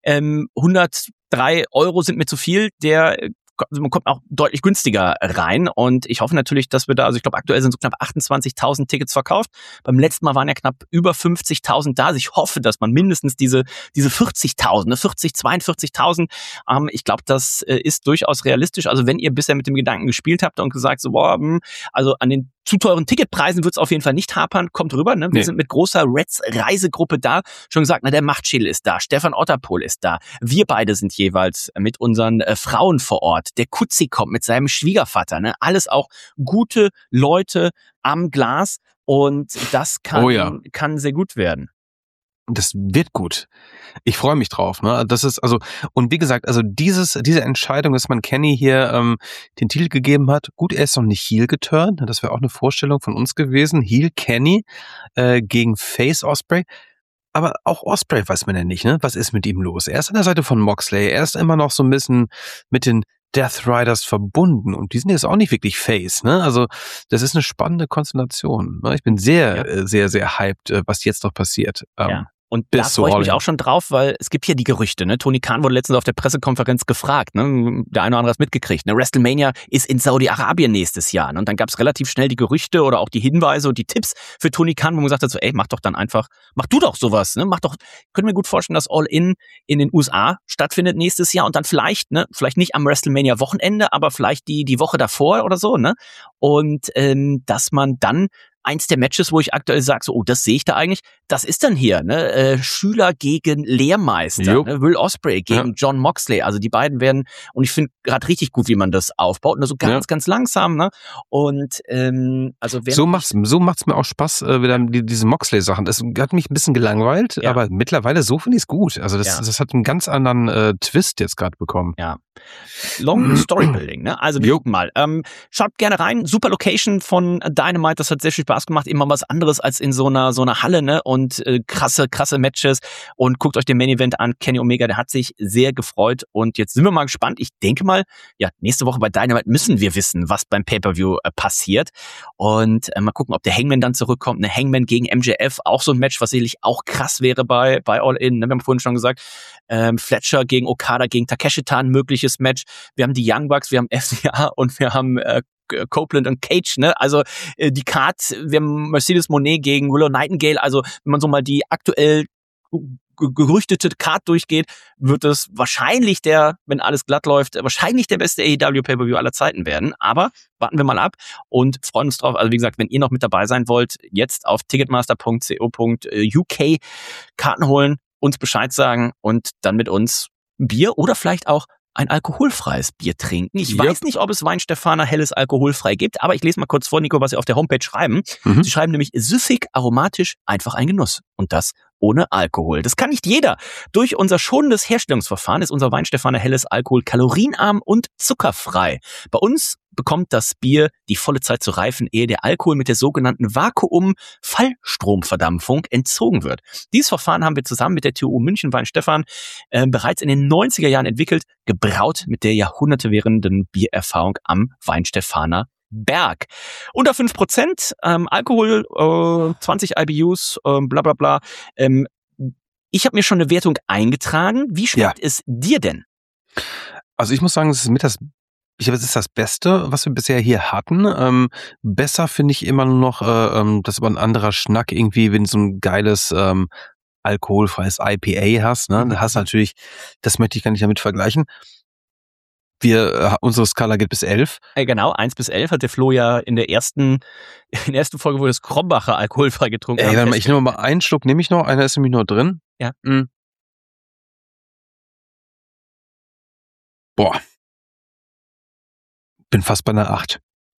103 € sind mir zu viel, man kommt auch deutlich günstiger rein und ich hoffe natürlich, dass wir da, also ich glaube aktuell sind so knapp 28.000 Tickets verkauft. Beim letzten Mal waren ja knapp über 50.000 da. Also ich hoffe, dass man mindestens diese 40.000, ne, 42.000, ich glaube, das ist durchaus realistisch. Also wenn ihr bisher mit dem Gedanken gespielt habt und gesagt so, also an den zu teuren Ticketpreisen wird es auf jeden Fall nicht hapern, kommt rüber, ne? Wir sind mit großer Reds-Reisegruppe da. Schon gesagt, der Machtschädel ist da, Stefan Otterpohl ist da. Wir beide sind jeweils mit unseren Frauen vor Ort. Der Kutzi kommt mit seinem Schwiegervater, ne? Alles auch gute Leute am Glas und das kann sehr gut werden. Das wird gut. Ich freue mich drauf, ne? Das ist und wie gesagt, also diese Entscheidung, dass man Kenny hier den Titel gegeben hat, gut, er ist noch nicht Heel geturnt, das wäre auch eine Vorstellung von uns gewesen. Heel Kenny gegen Face Ospreay. Aber auch Ospreay weiß man ja nicht, ne? Was ist mit ihm los? Er ist an der Seite von Moxley, er ist immer noch so ein bisschen mit den Death Riders verbunden und die sind jetzt auch nicht wirklich Face, ne? Also das ist eine spannende Konstellation. Ne? Ich bin sehr, sehr, sehr hyped, was jetzt noch passiert. Und da freue ich mich auch schon drauf, weil es gibt hier die Gerüchte. Ne? Tony Khan wurde letztens auf der Pressekonferenz gefragt. Ne? Der eine oder andere hat es mitgekriegt. Ne? WrestleMania ist in Saudi-Arabien nächstes Jahr. Ne? Und dann gab es relativ schnell die Gerüchte oder auch die Hinweise und die Tipps für Tony Khan, wo man gesagt hat, so, mach du doch sowas. Ne? Ich könnte mir gut vorstellen, dass All-In in den USA stattfindet nächstes Jahr und dann vielleicht nicht am WrestleMania-Wochenende, aber vielleicht die Woche davor oder so. Ne? Und dass man dann eins der Matches, wo ich aktuell sage, so, das sehe ich da eigentlich, das ist dann hier, ne, Schüler gegen Lehrmeister, ne? Will Ospreay gegen John Moxley, also die beiden werden, und ich finde gerade richtig gut, wie man das aufbaut, ne? So ganz langsam, ne, und so macht's mir auch Spaß, wieder diese Moxley-Sachen, das hat mich ein bisschen gelangweilt, aber mittlerweile so finde ich es gut, also das hat einen ganz anderen Twist jetzt gerade bekommen. Ja. Long Storybuilding, ne, also wir gucken mal, schaut gerne rein, super Location von Dynamite, das hat sehr viel Spaß gemacht, immer was anderes als in so einer Halle, ne, und krasse Matches, und guckt euch den Main Event an, Kenny Omega, der hat sich sehr gefreut, und jetzt sind wir mal gespannt, ich denke mal, nächste Woche bei Dynamite müssen wir wissen, was beim Pay-Per-View passiert, und mal gucken, ob der Hangman dann zurückkommt, ne, Hangman gegen MJF, auch so ein Match, was sicherlich auch krass wäre bei All-In, ne? Wir haben vorhin schon gesagt, Fletcher gegen Okada gegen Takeshita, ein mögliches Match, wir haben die Young Bucks, wir haben FCA und wir haben Copeland und Cage, ne? Also die Card, wir haben Mercedes Moné gegen Willow Nightingale, also wenn man so mal die aktuell gerüchtete Card durchgeht, wird es wahrscheinlich wenn alles glatt läuft, wahrscheinlich der beste AEW Pay-Per-View aller Zeiten werden, aber warten wir mal ab und freuen uns drauf. Also wie gesagt, wenn ihr noch mit dabei sein wollt, jetzt auf ticketmaster.co.uk Karten holen, uns Bescheid sagen und dann mit uns Bier oder vielleicht auch ein alkoholfreies Bier trinken. Ich weiß nicht, ob es Weinstefaner helles alkoholfrei gibt, aber ich lese mal kurz vor, Nico, was Sie auf der Homepage schreiben. Sie schreiben nämlich süffig, aromatisch, einfach ein Genuss. Und das ohne Alkohol. Das kann nicht jeder. Durch unser schonendes Herstellungsverfahren ist unser Weinstefaner helles Alkohol kalorienarm und zuckerfrei. Bei uns bekommt das Bier die volle Zeit zu reifen, ehe der Alkohol mit der sogenannten Vakuum-Fallstromverdampfung entzogen wird. Dieses Verfahren haben wir zusammen mit der TU München Weinstefan bereits in den 90er Jahren entwickelt, gebraut mit der Jahrhunderte währenden Biererfahrung am Weinstefaner Berg. Unter 5% Alkohol, 20 IBUs, bla bla bla. Ich habe mir schon eine Wertung eingetragen. Wie schmeckt es dir denn? Also ich muss sagen, es ist das Beste, was wir bisher hier hatten. Besser finde ich immer nur noch, das war ein anderer Schnack irgendwie, wenn du so ein geiles alkoholfreies IPA hast. Ne? Da hast du natürlich, das möchte ich gar nicht damit vergleichen. Unsere Skala geht bis 11. Genau, 1 bis 11 hat der Flo ja in der ersten Folge, wo das Krombacher alkoholfrei getrunken hat. Warte mal, ich nehme mal einen Schluck, nehme ich noch, einer ist nämlich nur drin. Ja. Boah. Bin fast bei einer 8.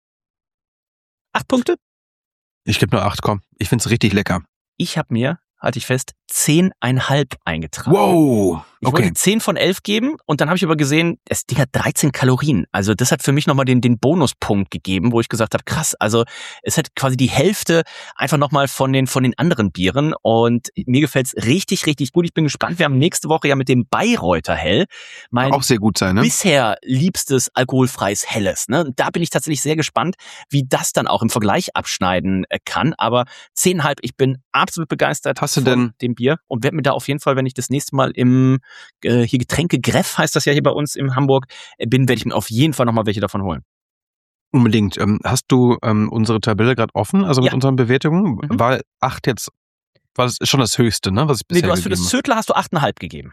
8 Punkte? Ich gebe nur 8, komm. Ich find's richtig lecker. Ich habe mir, halte ich fest, 10,5 eingetragen. Wow! Ich wollte 10 von 11 geben und dann habe ich aber gesehen, das Ding hat 13 Kalorien. Also das hat für mich nochmal den Bonuspunkt gegeben, wo ich gesagt habe, krass, also es hat quasi die Hälfte einfach nochmal von den anderen Bieren und mir gefällt's richtig, richtig gut. Ich bin gespannt. Wir haben nächste Woche ja mit dem Bayreuther Hell mein auch sehr gut sein, ne? bisher liebstes alkoholfreies Helles. Ne? Und da bin ich tatsächlich sehr gespannt, wie das dann auch im Vergleich abschneiden kann. Aber 10,5, ich bin absolut begeistert von dem Bier und werde mir da auf jeden Fall, wenn ich das nächste Mal im hier Getränke Greff heißt das ja hier bei uns in Hamburg bin, werde ich mir auf jeden Fall nochmal welche davon holen. Unbedingt. Hast du unsere Tabelle gerade offen, also mit unseren Bewertungen? War 8 jetzt, war das schon das Höchste, ne? Was ich bisher du hast für das Zödler hast du 8,5 gegeben.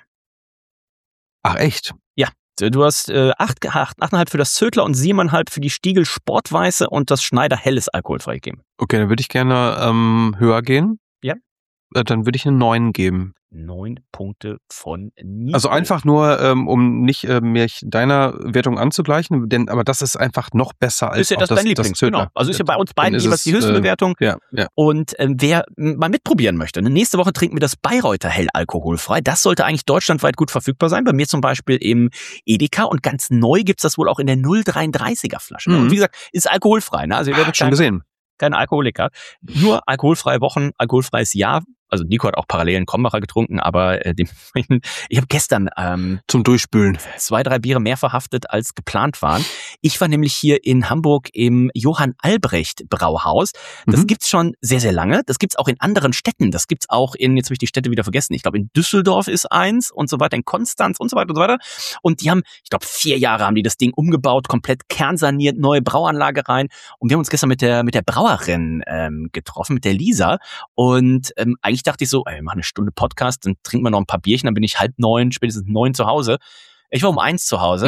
Ach echt? Ja, du hast 8,5 für das Zödler und 7,5 für die Stiegel Sportweiße und das Schneider Helles alkoholfrei gegeben. Okay, dann würde ich gerne höher gehen. Ja. Dann würde ich eine 9 geben. 9 Punkte von Nico. Also einfach nur, um nicht mich deiner Wertung anzugleichen, aber das ist einfach noch besser als ist ja das dein Lieblings, genau. Also ist ja bei uns beiden jeweils die höchste Bewertung. Ja. Und wer mal mitprobieren möchte, nächste Woche trinken wir das Bayreuther Hell alkoholfrei. Das sollte eigentlich deutschlandweit gut verfügbar sein. Bei mir zum Beispiel im Edeka und ganz neu gibt's das wohl auch in der 0,33er Flasche. Und wie gesagt, ist alkoholfrei. Ne? Also ihr werdet schon gesehen. Kein Alkoholiker. Nur alkoholfreie Wochen, alkoholfreies Jahr. Also Nico hat auch parallel einen Krombacher getrunken, aber ich habe gestern zum Durchspülen 2, 3 Biere mehr verhaftet, als geplant waren. Ich war nämlich hier in Hamburg im Johann Albrecht Brauhaus. Das gibt's schon sehr, sehr lange. Das gibt's auch in anderen Städten. Das gibt's auch jetzt habe ich die Städte wieder vergessen. Ich glaube, in Düsseldorf ist eins und so weiter, in Konstanz und so weiter und so weiter. Und die haben, ich glaube, 4 Jahre haben die das Ding umgebaut, komplett kernsaniert, neue Brauanlage rein. Und wir haben uns gestern mit der Brauerin getroffen, mit der Lisa. Und eigentlich dachte ich so, wir machen eine Stunde Podcast, dann trinken wir noch ein paar Bierchen, dann bin ich 8:30, spätestens 9 zu Hause. Ich war um 1 zu Hause.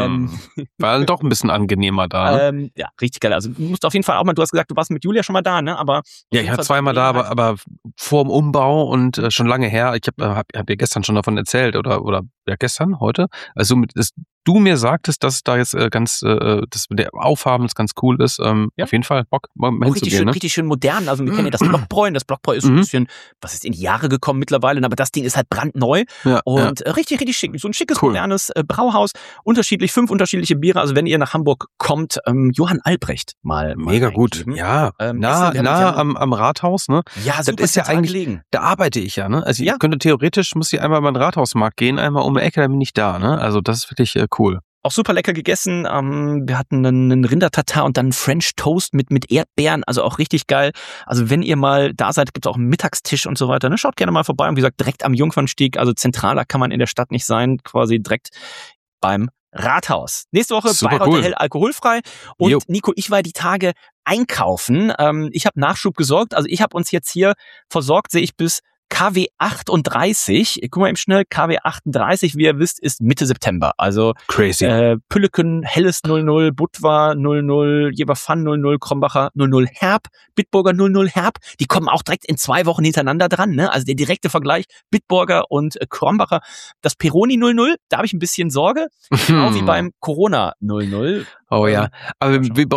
War dann doch ein bisschen angenehmer da. Ne? Ja, richtig geil. Also du musst auf jeden Fall auch mal, du hast gesagt, du warst mit Julia schon mal da, ne? Aber ja, ich war zweimal da, aber vor dem Umbau und schon lange her. Ich hab dir gestern schon davon erzählt oder ja gestern, heute. Also du mir sagtest, dass da jetzt dass der Aufhaben das ganz cool ist. Auf jeden Fall Bock, mal hinzugehen. Richtig schön modern. Also wir kennen ja das Blockbräu. Das Blockbräu ist so ein bisschen, was ist in die Jahre gekommen mittlerweile, aber das Ding ist halt brandneu und richtig, richtig schick. So ein schickes, modernes Brauhaus. 5 unterschiedliche Biere. Also wenn ihr nach Hamburg kommt, Johann Albrecht mal mega gut. Ja, nah am Rathaus, ne? Ja, das ist ja eigentlich gelegen. Da arbeite ich ja, ne? Also ich könnte theoretisch, muss ich einmal über den Rathausmarkt gehen, einmal um die Ecke, dann bin ich da, ne? Also das ist wirklich cool. Auch super lecker gegessen. Wir hatten einen Rindertatar und dann einen French Toast mit Erdbeeren. Also auch richtig geil. Also wenn ihr mal da seid, gibt's auch einen Mittagstisch und so weiter. Ne? Schaut gerne mal vorbei. Und wie gesagt, direkt am Jungfernstieg. Also zentraler kann man in der Stadt nicht sein. Quasi direkt beim Rathaus. Nächste Woche Bayreuther Hell alkoholfrei. Und Nico, ich war die Tage einkaufen. Ich habe Nachschub gesorgt. Also ich habe uns jetzt hier versorgt, sehe ich bis KW 38, guck mal eben schnell, KW 38, wie ihr wisst, ist Mitte September. Also crazy. Pülleken, Helles 00, Budvar 00, Jeverfan 00, Krombacher 00 Herb, Bitburger 00 Herb. Die kommen auch direkt in 2 Wochen hintereinander dran, ne? Also der direkte Vergleich, Bitburger und Krombacher. Das Peroni 00, da habe ich ein bisschen Sorge. Genau wie beim Corona 00. Oh ja, aber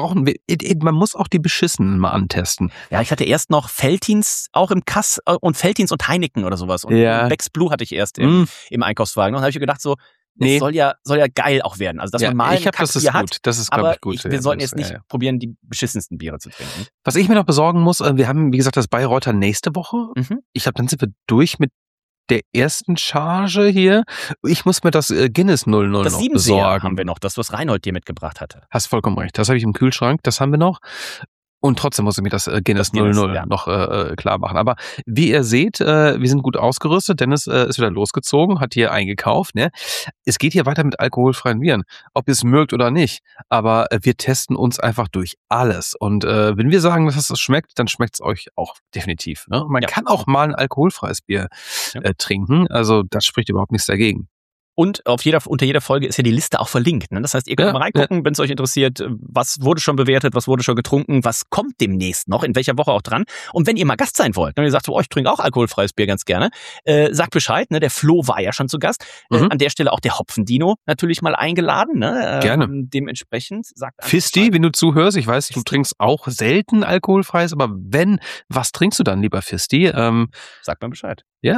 man muss auch die Beschissenen mal antesten. Ja, ich hatte erst noch Veltins auch im Kass und Veltins und Heineken oder sowas. Und Becks Blue hatte ich erst im Einkaufswagen. Und dann habe ich mir gedacht so, es soll ja geil auch werden. Also dass man mal ein Kackbier hat. Das ist, glaube ich, gut. Wir sollten jetzt nicht probieren, die beschissensten Biere zu trinken. Was ich mir noch besorgen muss, wir haben, wie gesagt, das Bayreuther nächste Woche. Ich glaube, dann sind wir durch mit der ersten Charge hier. Ich muss mir das Guinness 00 noch besorgen. Das 7-Seher haben wir noch, das, was Reinhold dir mitgebracht hatte. Hast vollkommen recht. Das habe ich im Kühlschrank, das haben wir noch. Und trotzdem muss ich mir das Guinness 00 noch klar machen. Aber wie ihr seht, wir sind gut ausgerüstet. Dennis ist wieder losgezogen, hat hier eingekauft. Ne? Es geht hier weiter mit alkoholfreien Bieren. Ob ihr es mögt oder nicht. Aber wir testen uns einfach durch alles. Und wenn wir sagen, dass es schmeckt, dann schmeckt es euch auch definitiv. Ne? Man kann auch mal ein alkoholfreies Bier trinken. Also das spricht überhaupt nichts dagegen. Und unter jeder Folge ist ja die Liste auch verlinkt. Ne? Das heißt, ihr könnt mal reingucken, wenn es euch interessiert, was wurde schon bewertet, was wurde schon getrunken, was kommt demnächst noch, in welcher Woche auch dran. Und wenn ihr mal Gast sein wollt, und ihr sagt so, ich trinke auch alkoholfreies Bier ganz gerne, sagt Bescheid. Ne? Der Flo war ja schon zu Gast. An der Stelle auch der Hopfendino natürlich mal eingeladen. Ne? Gerne. Dementsprechend sagt Fisti, wenn du zuhörst, ich weiß, du trinkst auch selten alkoholfreies, aber was trinkst du dann, lieber Fisti? Sag mal Bescheid. Ja.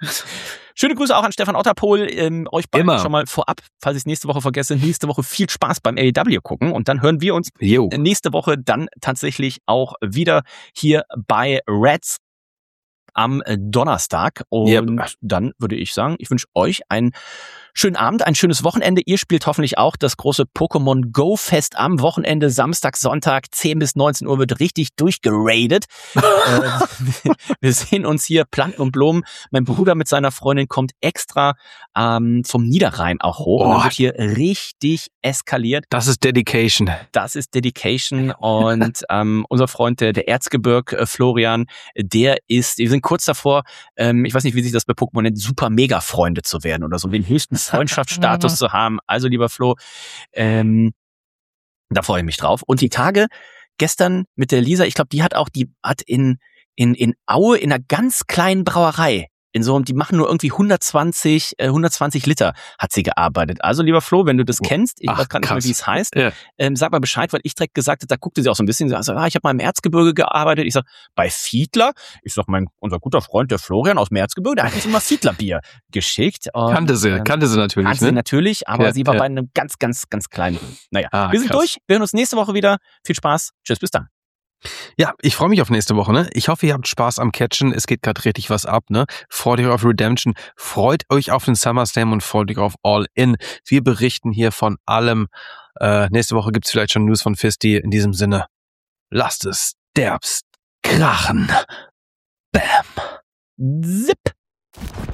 Schöne Grüße auch an Stefan Otterpohl. Euch beiden Immer. schon mal vorab, falls ich es nächste Woche vergesse, nächste Woche viel Spaß beim AEW gucken. Und dann hören wir uns nächste Woche dann tatsächlich auch wieder hier bei Reds am Donnerstag. Und dann würde ich sagen, ich wünsche euch einen schönen Abend, ein schönes Wochenende. Ihr spielt hoffentlich auch das große Pokémon Go Fest am Wochenende, Samstag, Sonntag, 10 bis 19 Uhr wird richtig durchgeradet. Wir sehen uns hier, Planten und Blumen. Mein Bruder mit seiner Freundin kommt extra vom Niederrhein auch hoch. Und dann wird hier richtig eskaliert. Das ist Dedication. Das ist Dedication. Und unser Freund, der Erzgebirg, Florian, wir sind kurz davor, ich weiß nicht, wie sich das bei Pokémon nennt, super mega Freunde zu werden oder so, den höchsten Freundschaftsstatus zu haben. Also, lieber Flo, da freue ich mich drauf. Und die Tage gestern mit der Lisa, ich glaube, die hat in Aue in einer ganz kleinen Brauerei, die machen nur irgendwie 120 Liter, hat sie gearbeitet. Also, lieber Flo, wenn du das kennst, ich weiß gerade nicht mehr, wie es heißt, sag mal Bescheid, weil ich direkt gesagt habe, da guckte sie auch so ein bisschen, ich habe mal im Erzgebirge gearbeitet. Ich sag, bei Fiedler? Ich sag, unser guter Freund, der Florian aus dem Erzgebirge, der hat uns immer Fiedler-Bier geschickt. Und, kannte sie natürlich. Kannte sie natürlich, aber sie war bei einem ganz, ganz, ganz kleinen. Naja, wir sind durch. Wir hören uns nächste Woche wieder. Viel Spaß. Tschüss, bis dann. Ja, ich freue mich auf nächste Woche, ne? Ich hoffe, ihr habt Spaß am Catchen. Es geht gerade richtig was ab, ne? Freut euch auf Redemption, freut euch auf den SummerSlam und freut euch auf All In. Wir berichten hier von allem. Nächste Woche gibt's vielleicht schon News von Fisty. In diesem Sinne, lasst es derbst krachen. Bam. Zip.